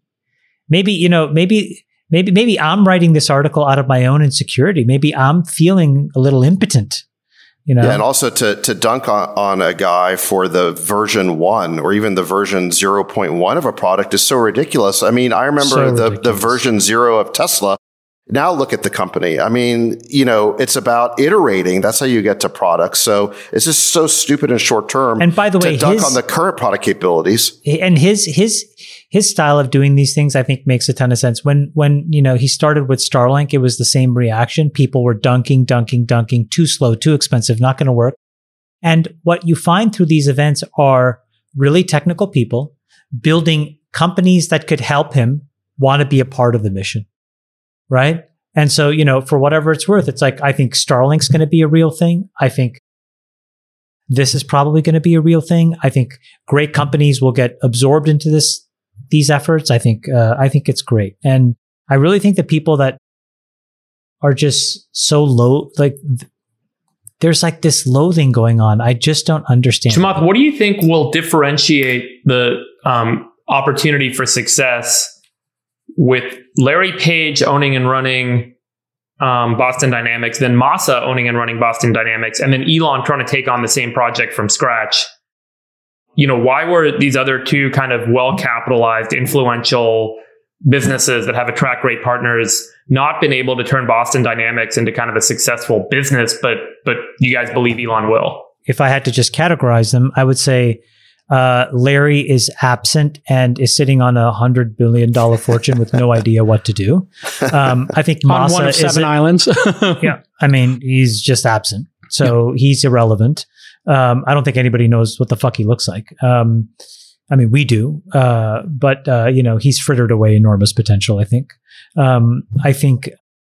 Maybe I'm writing this article out of my own insecurity. Maybe I'm feeling a little impotent. Yeah, and also to dunk on a guy for the version 1 or even the version 0.1 of a product is so ridiculous. I mean, I remember the version 0 of Tesla. Now look at the company. I mean, it's about iterating. That's how you get to products. So it's just so stupid and short term. And by the way, to dunk on the current product capabilities. And his style of doing these things, I think, makes a ton of sense. When he started with Starlink, it was the same reaction. People were dunking, too slow, too expensive, not going to work. And what you find through these events are really technical people building companies that could help him want to be a part of the mission, right? And so, for whatever it's worth, it's like, I think Starlink's going to be a real thing. I think this is probably going to be a real thing. I think great companies will get absorbed into these efforts. I think it's great. And I really think the people that are just so low, like there's like this loathing going on. I just don't understand. Chamath, what do you think will differentiate the opportunity for success with Larry Page owning and running Boston Dynamics, then Masa owning and running Boston Dynamics, and then Elon trying to take on the same project from scratch. Why were these other two kind of well-capitalized, influential businesses that have attract great partners not been able to turn Boston Dynamics into kind of a successful business, but you guys believe Elon will? If I had to just categorize them, I would say Larry is absent and is sitting on $100 billion fortune with no idea what to do. I think Masa on one of 7 islands. Yeah, I mean, he's just absent, so he's irrelevant. I don't think anybody knows what the fuck he looks like. I mean, we do, but he's frittered away enormous potential, I think. I think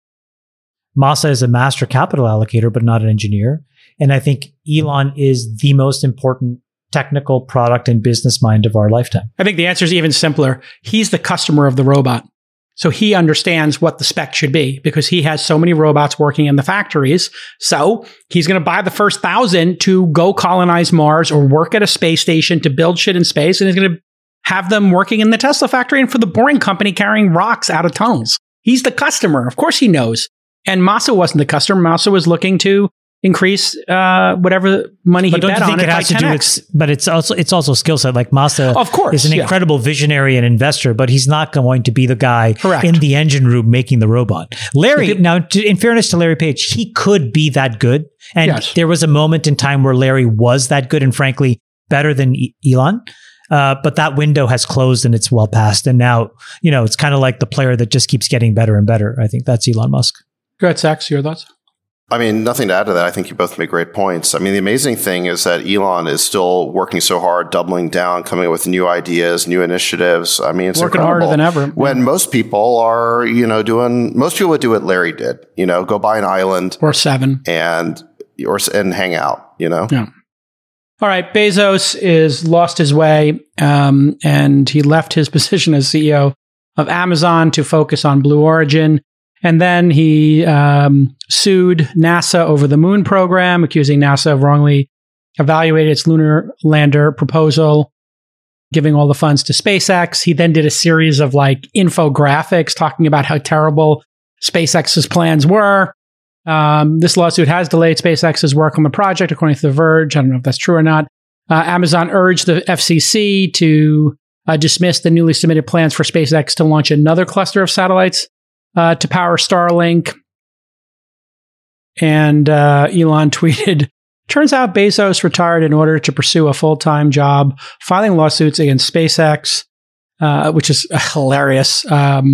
Masa is a master capital allocator, but not an engineer. And I think Elon is the most important technical product and business mind of our lifetime. I think the answer is even simpler. He's the customer of the robot. So he understands what the spec should be because he has so many robots working in the factories. So he's going to buy the first 1,000 to go colonize Mars or work at a space station to build shit in space. And he's going to have them working in the Tesla factory and for the Boring Company carrying rocks out of tunnels. He's the customer. Of course he knows. And Masa wasn't the customer. Masa was looking to increase whatever money he bet on it by 10x. But it's also skill set. Like Masa, of course, is an incredible visionary and investor, but he's not going to be the guy in the engine room making the robot. Larry, now, in fairness to Larry Page, he could be that good. And there was a moment in time where Larry was that good and frankly better than Elon. But that window has closed and it's well past. And now, it's kind of like the player that just keeps getting better and better. I think that's Elon Musk. Go ahead, Sachs, your thoughts? I mean, nothing to add to that. I think you both make great points. I mean, the amazing thing is that Elon is still working so hard, doubling down, coming up with new ideas, new initiatives. I mean, it's working incredible. Harder than ever. When most people are, most people would do what Larry did, go buy an island or 7 and hang out, Yeah. All right. Bezos is lost his way, and he left his position as CEO of Amazon to focus on Blue Origin. And then he sued NASA over the moon program, accusing NASA of wrongly evaluating its lunar lander proposal, giving all the funds to SpaceX. He then did a series of infographics talking about how terrible SpaceX's plans were. This lawsuit has delayed SpaceX's work on the project, according to The Verge. I don't know if that's true or not. Amazon urged the FCC to dismiss the newly submitted plans for SpaceX to launch another cluster of satellites to power Starlink. And Elon tweeted, turns out Bezos retired in order to pursue a full-time job, filing lawsuits against SpaceX, which is hilarious.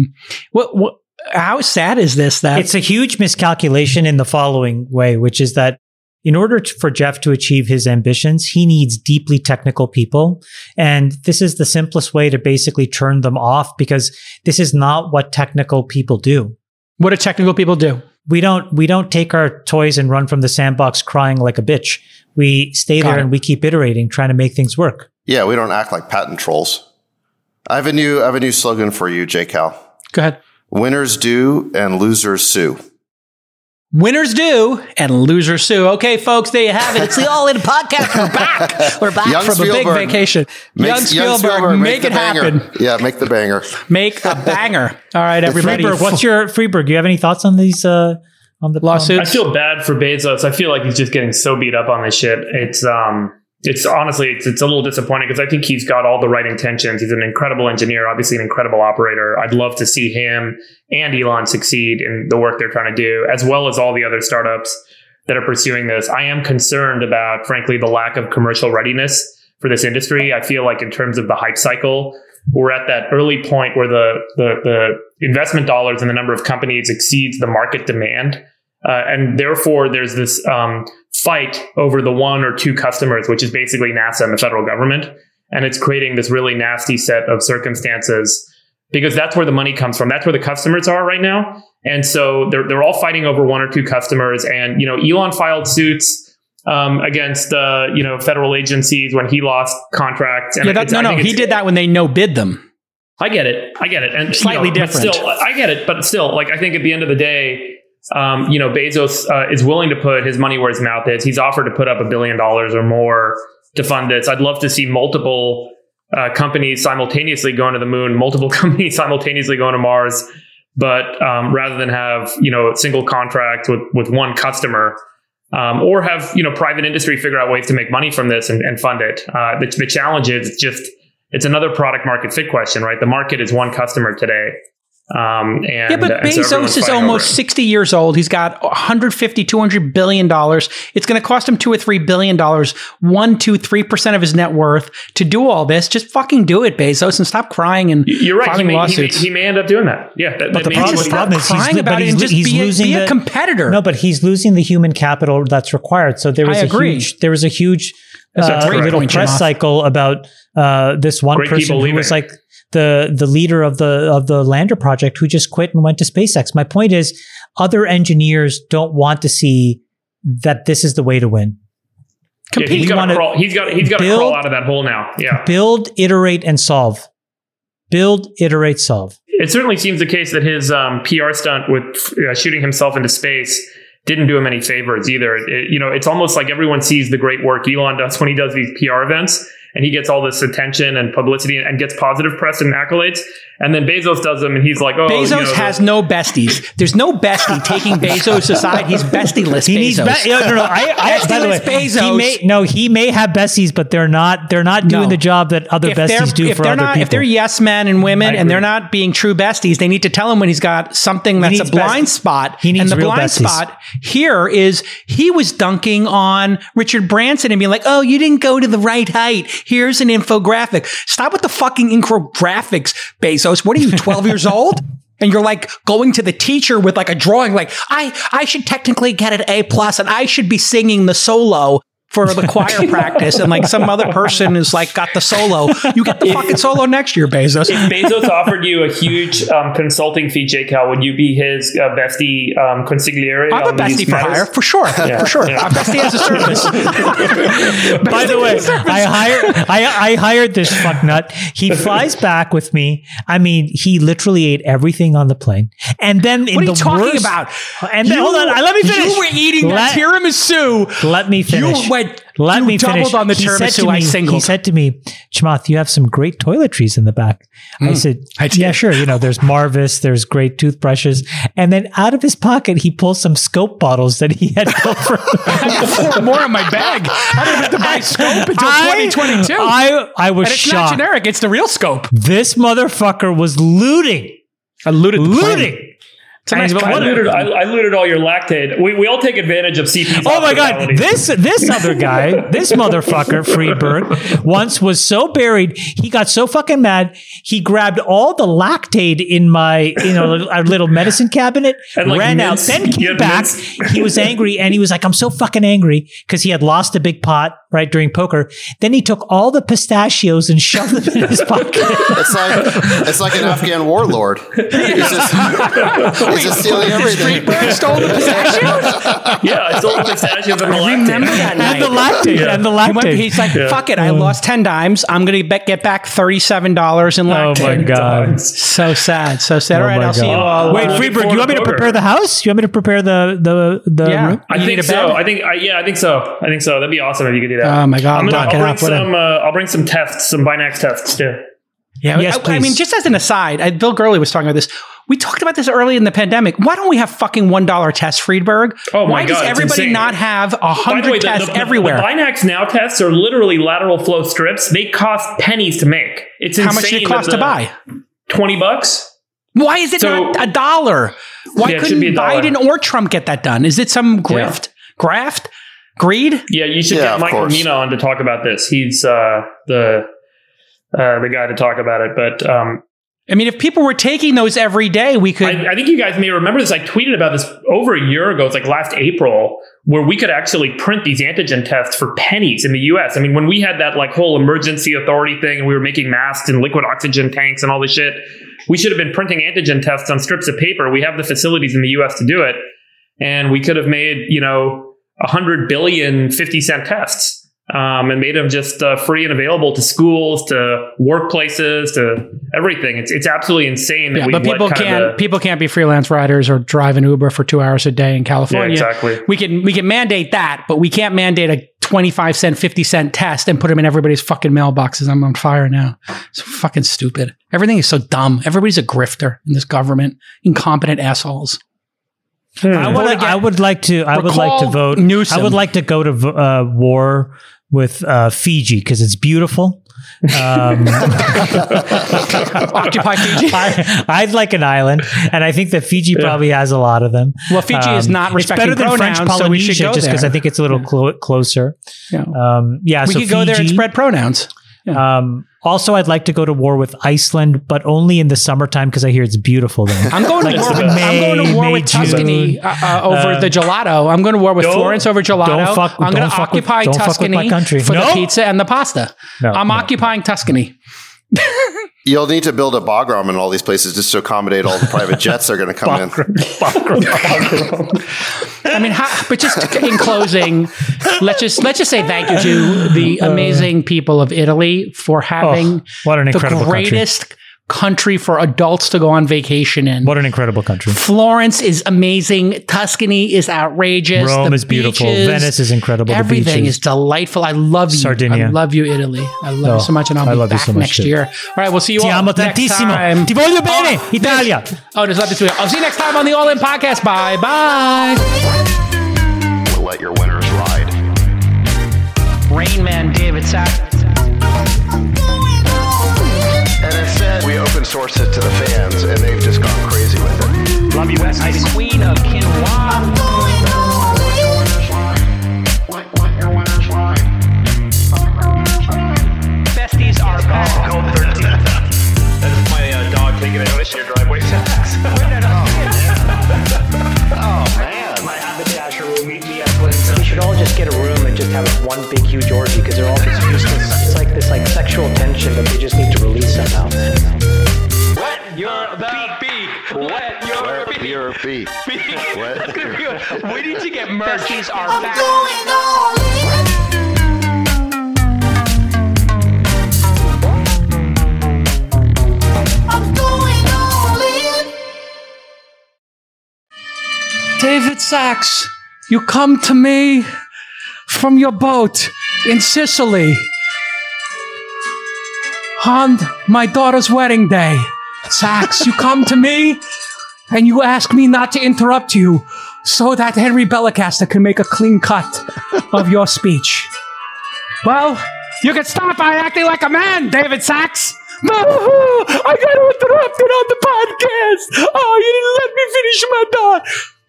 How sad is this? That it's a huge miscalculation in the following way, which is that in order for Jeff to achieve his ambitions, he needs deeply technical people. And this is the simplest way to basically turn them off because this is not what technical people do. What do technical people do? We don't take our toys and run from the sandbox crying like a bitch. We stay there and we keep iterating, trying to make things work. Yeah, we don't act like patent trolls. I have a new slogan for you, JCal. Go ahead. Winners do and losers sue. Winners do and losers sue. Okay, folks, there you have it. It's the All In Podcast. We're back. We're back Young from Spielberg. A big vacation. Young Spielberg, make it happen. Yeah, make the banger. Make a banger. All right, everybody. Freeberg, what's your Freeberg? Do you have any thoughts on these on the lawsuits? I feel bad for Bezos. I feel like he's just getting so beat up on this shit. It's honestly, it's a little disappointing because I think he's got all the right intentions. He's an incredible engineer, obviously an incredible operator. I'd love to see him and Elon succeed in the work they're trying to do, as well as all the other startups that are pursuing this. I am concerned about, frankly, the lack of commercial readiness for this industry. I feel like in terms of the hype cycle, we're at that early point where the investment dollars and the number of companies exceeds the market demand. And therefore, there's this fight over the one or two customers, which is basically NASA and the federal government. And it's creating this really nasty set of circumstances because that's where the money comes from. That's where the customers are right now. And so they're all fighting over one or two customers. And, Elon filed suits against, federal agencies when he lost contracts. And he did that when they no-bid them. I get it. And slightly different. Still, I get it. But still, I think at the end of the day, Bezos is willing to put his money where his mouth is. He's offered to put up $1 billion or more to fund this. I'd love to see multiple companies simultaneously going to the moon, multiple companies simultaneously going to Mars. But rather than have, a single contract with one customer, or have, private industry figure out ways to make money from this and fund it. The challenge is it's another product market fit question, right? The market is one customer today. But Bezos is almost 60 years old. He's got $150-200 billion. It's going to cost him $2 or $3 billion, 1-3% of his net worth to do all this. Just fucking do it, Bezos, and stop crying and You're right. filing lawsuits. He may end up doing that. Yeah. But the problem is he's losing a competitor. No, but he's losing the human capital that's required. So there was a huge little press cycle about this one person who was like the leader of the lander project who just quit and went to SpaceX. My point is, other engineers don't want to see that this is the way to win. Yeah, he's got to crawl out of that hole now. Yeah. Build, iterate, and solve. Build, iterate, solve. It certainly seems the case that his PR stunt with shooting himself into space didn't do him any favors either. It's almost like everyone sees the great work Elon does when he does these PR events, and he gets all this attention and publicity and gets positive press and accolades. And then Bezos does them, and he's like, Bezos has no besties. There's no bestie taking Bezos aside. He's bestieless. He needs by the way, Bezos. He may have besties, but they're not doing the job that other besties do for other people. If they're yes men and women and they're not being true besties, they need to tell him when he's got something that's a blind spot. He needs and the blind besties. spot here is he was dunking on Richard Branson and being like, "Oh, you didn't go to the right height. Here's an infographic." Stop with the fucking infographics, Bezos. What are you, 12 years old? And you're like going to the teacher with like a drawing, like, I should technically get an A+ and I should be singing the solo for the choir practice, and like some other person is like got the solo. You get the fucking solo next year, Bezos. If Bezos offered you a huge consulting fee, J-Cal, would you be his bestie consigliere? I'm a bestie for hire, for sure. For sure. Yeah. I'm bestie as a service. By the way, I hired this fucknut. He flies back with me. I mean, he literally ate everything on the plane. And then what are you talking about? And then, hold on, let me finish. You were eating that tiramisu. Let me finish. Let me finish. On the tiramisu, I singled. He said to me, Chamath, you have some great toiletries in the back. I said, yeah, sure. There's Marvis, there's great toothbrushes. And then out of his pocket, he pulls some Scope bottles that he had built for more in my bag. I didn't have to buy Scope until 2022. I was shocked. It's not generic. It's the real Scope. This motherfucker was looting. Looting. I looted all your Lactaid. We all take advantage of CP's. Oh my God. This other guy, this motherfucker, Friedberg, once was so buried, he got so fucking mad, he grabbed all the Lactaid in my, our little medicine cabinet, and ran out, then came back. He was angry, and he was like, I'm so fucking angry because he had lost a big pot, right, during poker. Then he took all the pistachios and shoved them in his pocket. It's like an Afghan warlord. He's just stealing everything. Friedberg stole the pistachios? Yeah, I stole the pistachios and the Lactaid. And the Lactaid. He's like, fuck it, I lost 10 dimes. I'm going to get back $37 in Lactaid. Oh my God. So sad. All right, I'll see you all. Wait, Friedberg, you want me to prepare the house? You want me to prepare the room? I think so. I think so. That'd be awesome if you could do that. Oh my God. I'll bring some tests, some Binax tests too. Yeah, yes, I mean, just as an aside, Bill Gurley was talking about this. We talked about this early in the pandemic. Why don't we have fucking $1 tests, Friedberg? Oh my Why God, does everybody not have 100 tests everywhere? The Binax Now tests are literally lateral flow strips. They cost pennies to make. It's insane. How much did it cost to buy? $20. Why is it not $1? Why couldn't Biden or Trump get that done? Is it some grift? Graft? Greed? Yeah, you should get Michael Mina on to talk about this. He's the guy to talk about it. But I mean, if people were taking those every day, we could. I think you guys may remember this. I tweeted about this over a year ago. It's like last April, where we could actually print these antigen tests for pennies in the US. I mean, when we had that like whole emergency authority thing and we were making masks and liquid oxygen tanks and all this shit, we should have been printing antigen tests on strips of paper. We have the facilities in the US to do it. And we could have made, 100 billion 50-cent tests. and made them just free and available to schools, to workplaces, to everything. It's absolutely insane that but people can't be freelance riders or drive an Uber for 2 hours a day in California. Yeah, exactly. We can mandate that, but we can't mandate a 25-cent, 50-cent test and put them in everybody's fucking mailboxes. I'm on fire now. It's fucking stupid. Everything is so dumb. Everybody's a grifter in this government. Incompetent assholes. I would like to vote. Newsom. I would like to go to war with Fiji because it's beautiful. Occupy Fiji. I'd like an island, and I think that Fiji probably has a lot of them. Well, Fiji is not respecting pronouns, French Polynesia, so we should go just because I think it's a little closer. Yeah, we could go there and spread pronouns. Yeah. Also, I'd like to go to war with Iceland, but only in the summertime because I hear it's beautiful there. I'm going to war with Tuscany over the gelato. I'm going to war with Florence over gelato. I'm going to occupy Tuscany for the pizza and the pasta. I'm occupying Tuscany. You'll need to build a Bagram in all these places just to accommodate all the private jets that are going to come in. I mean, but just in closing, let's just say thank you to the amazing people of Italy for having what an incredible the greatest country for adults to go on vacation in. What an incredible country. Florence is amazing. Tuscany is outrageous. Rome is beautiful. Venice is incredible. Everything is delightful. I love you. Sardinia. I love you, Italy. I love you so much, and I'll be back next year. All right, we'll see you all next time. Ti voglio bene, Italia. Just love this. I'll see you next time on the All In Podcast. Bye. We'll let your winners ride. Rain Man David Sachs. And instead, we open source it to the fans, and they've just gone crazy with it. Love you, West. The Queen of Quinoa. Besties are gone. That's my dog taking a notice in your driveway. Oh, man. My haberdasher will meet me at Clinton. We should all just get a room and just have one big, huge orgy because they're all just useless. It's like this sexual tension that they just need to release somehow. Wet your beak. Wet your beak. That's gonna be good. We need to get merch. Besties are back. David Sachs, you come to me from your boat in Sicily on my daughter's wedding day. Sachs, you come to me and you ask me not to interrupt you so that Henry Bellicaster can make a clean cut of your speech. Well, you can start by acting like a man, David Sachs. No, I got interrupted on the podcast. Oh, you didn't let me finish my thought.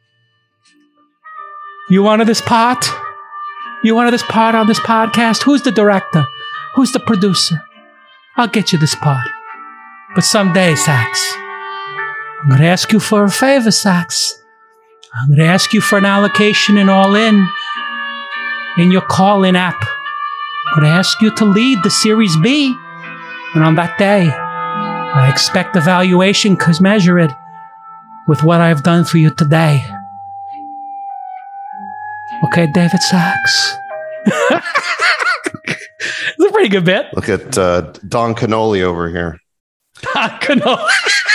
You wanted this part? You wanted this part on this podcast? Who's the director? Who's the producer? I'll get you this part. But someday, Sachs, I'm going to ask you for a favor, Sachs. I'm going to ask you for an allocation in All In your call-in app. I'm going to ask you to lead the Series B. And on that day, I expect the valuation because measure it with what I've done for you today. Okay, David Sachs. It's a pretty good bit. Look at Don Cannoli over here. Don Cannoli.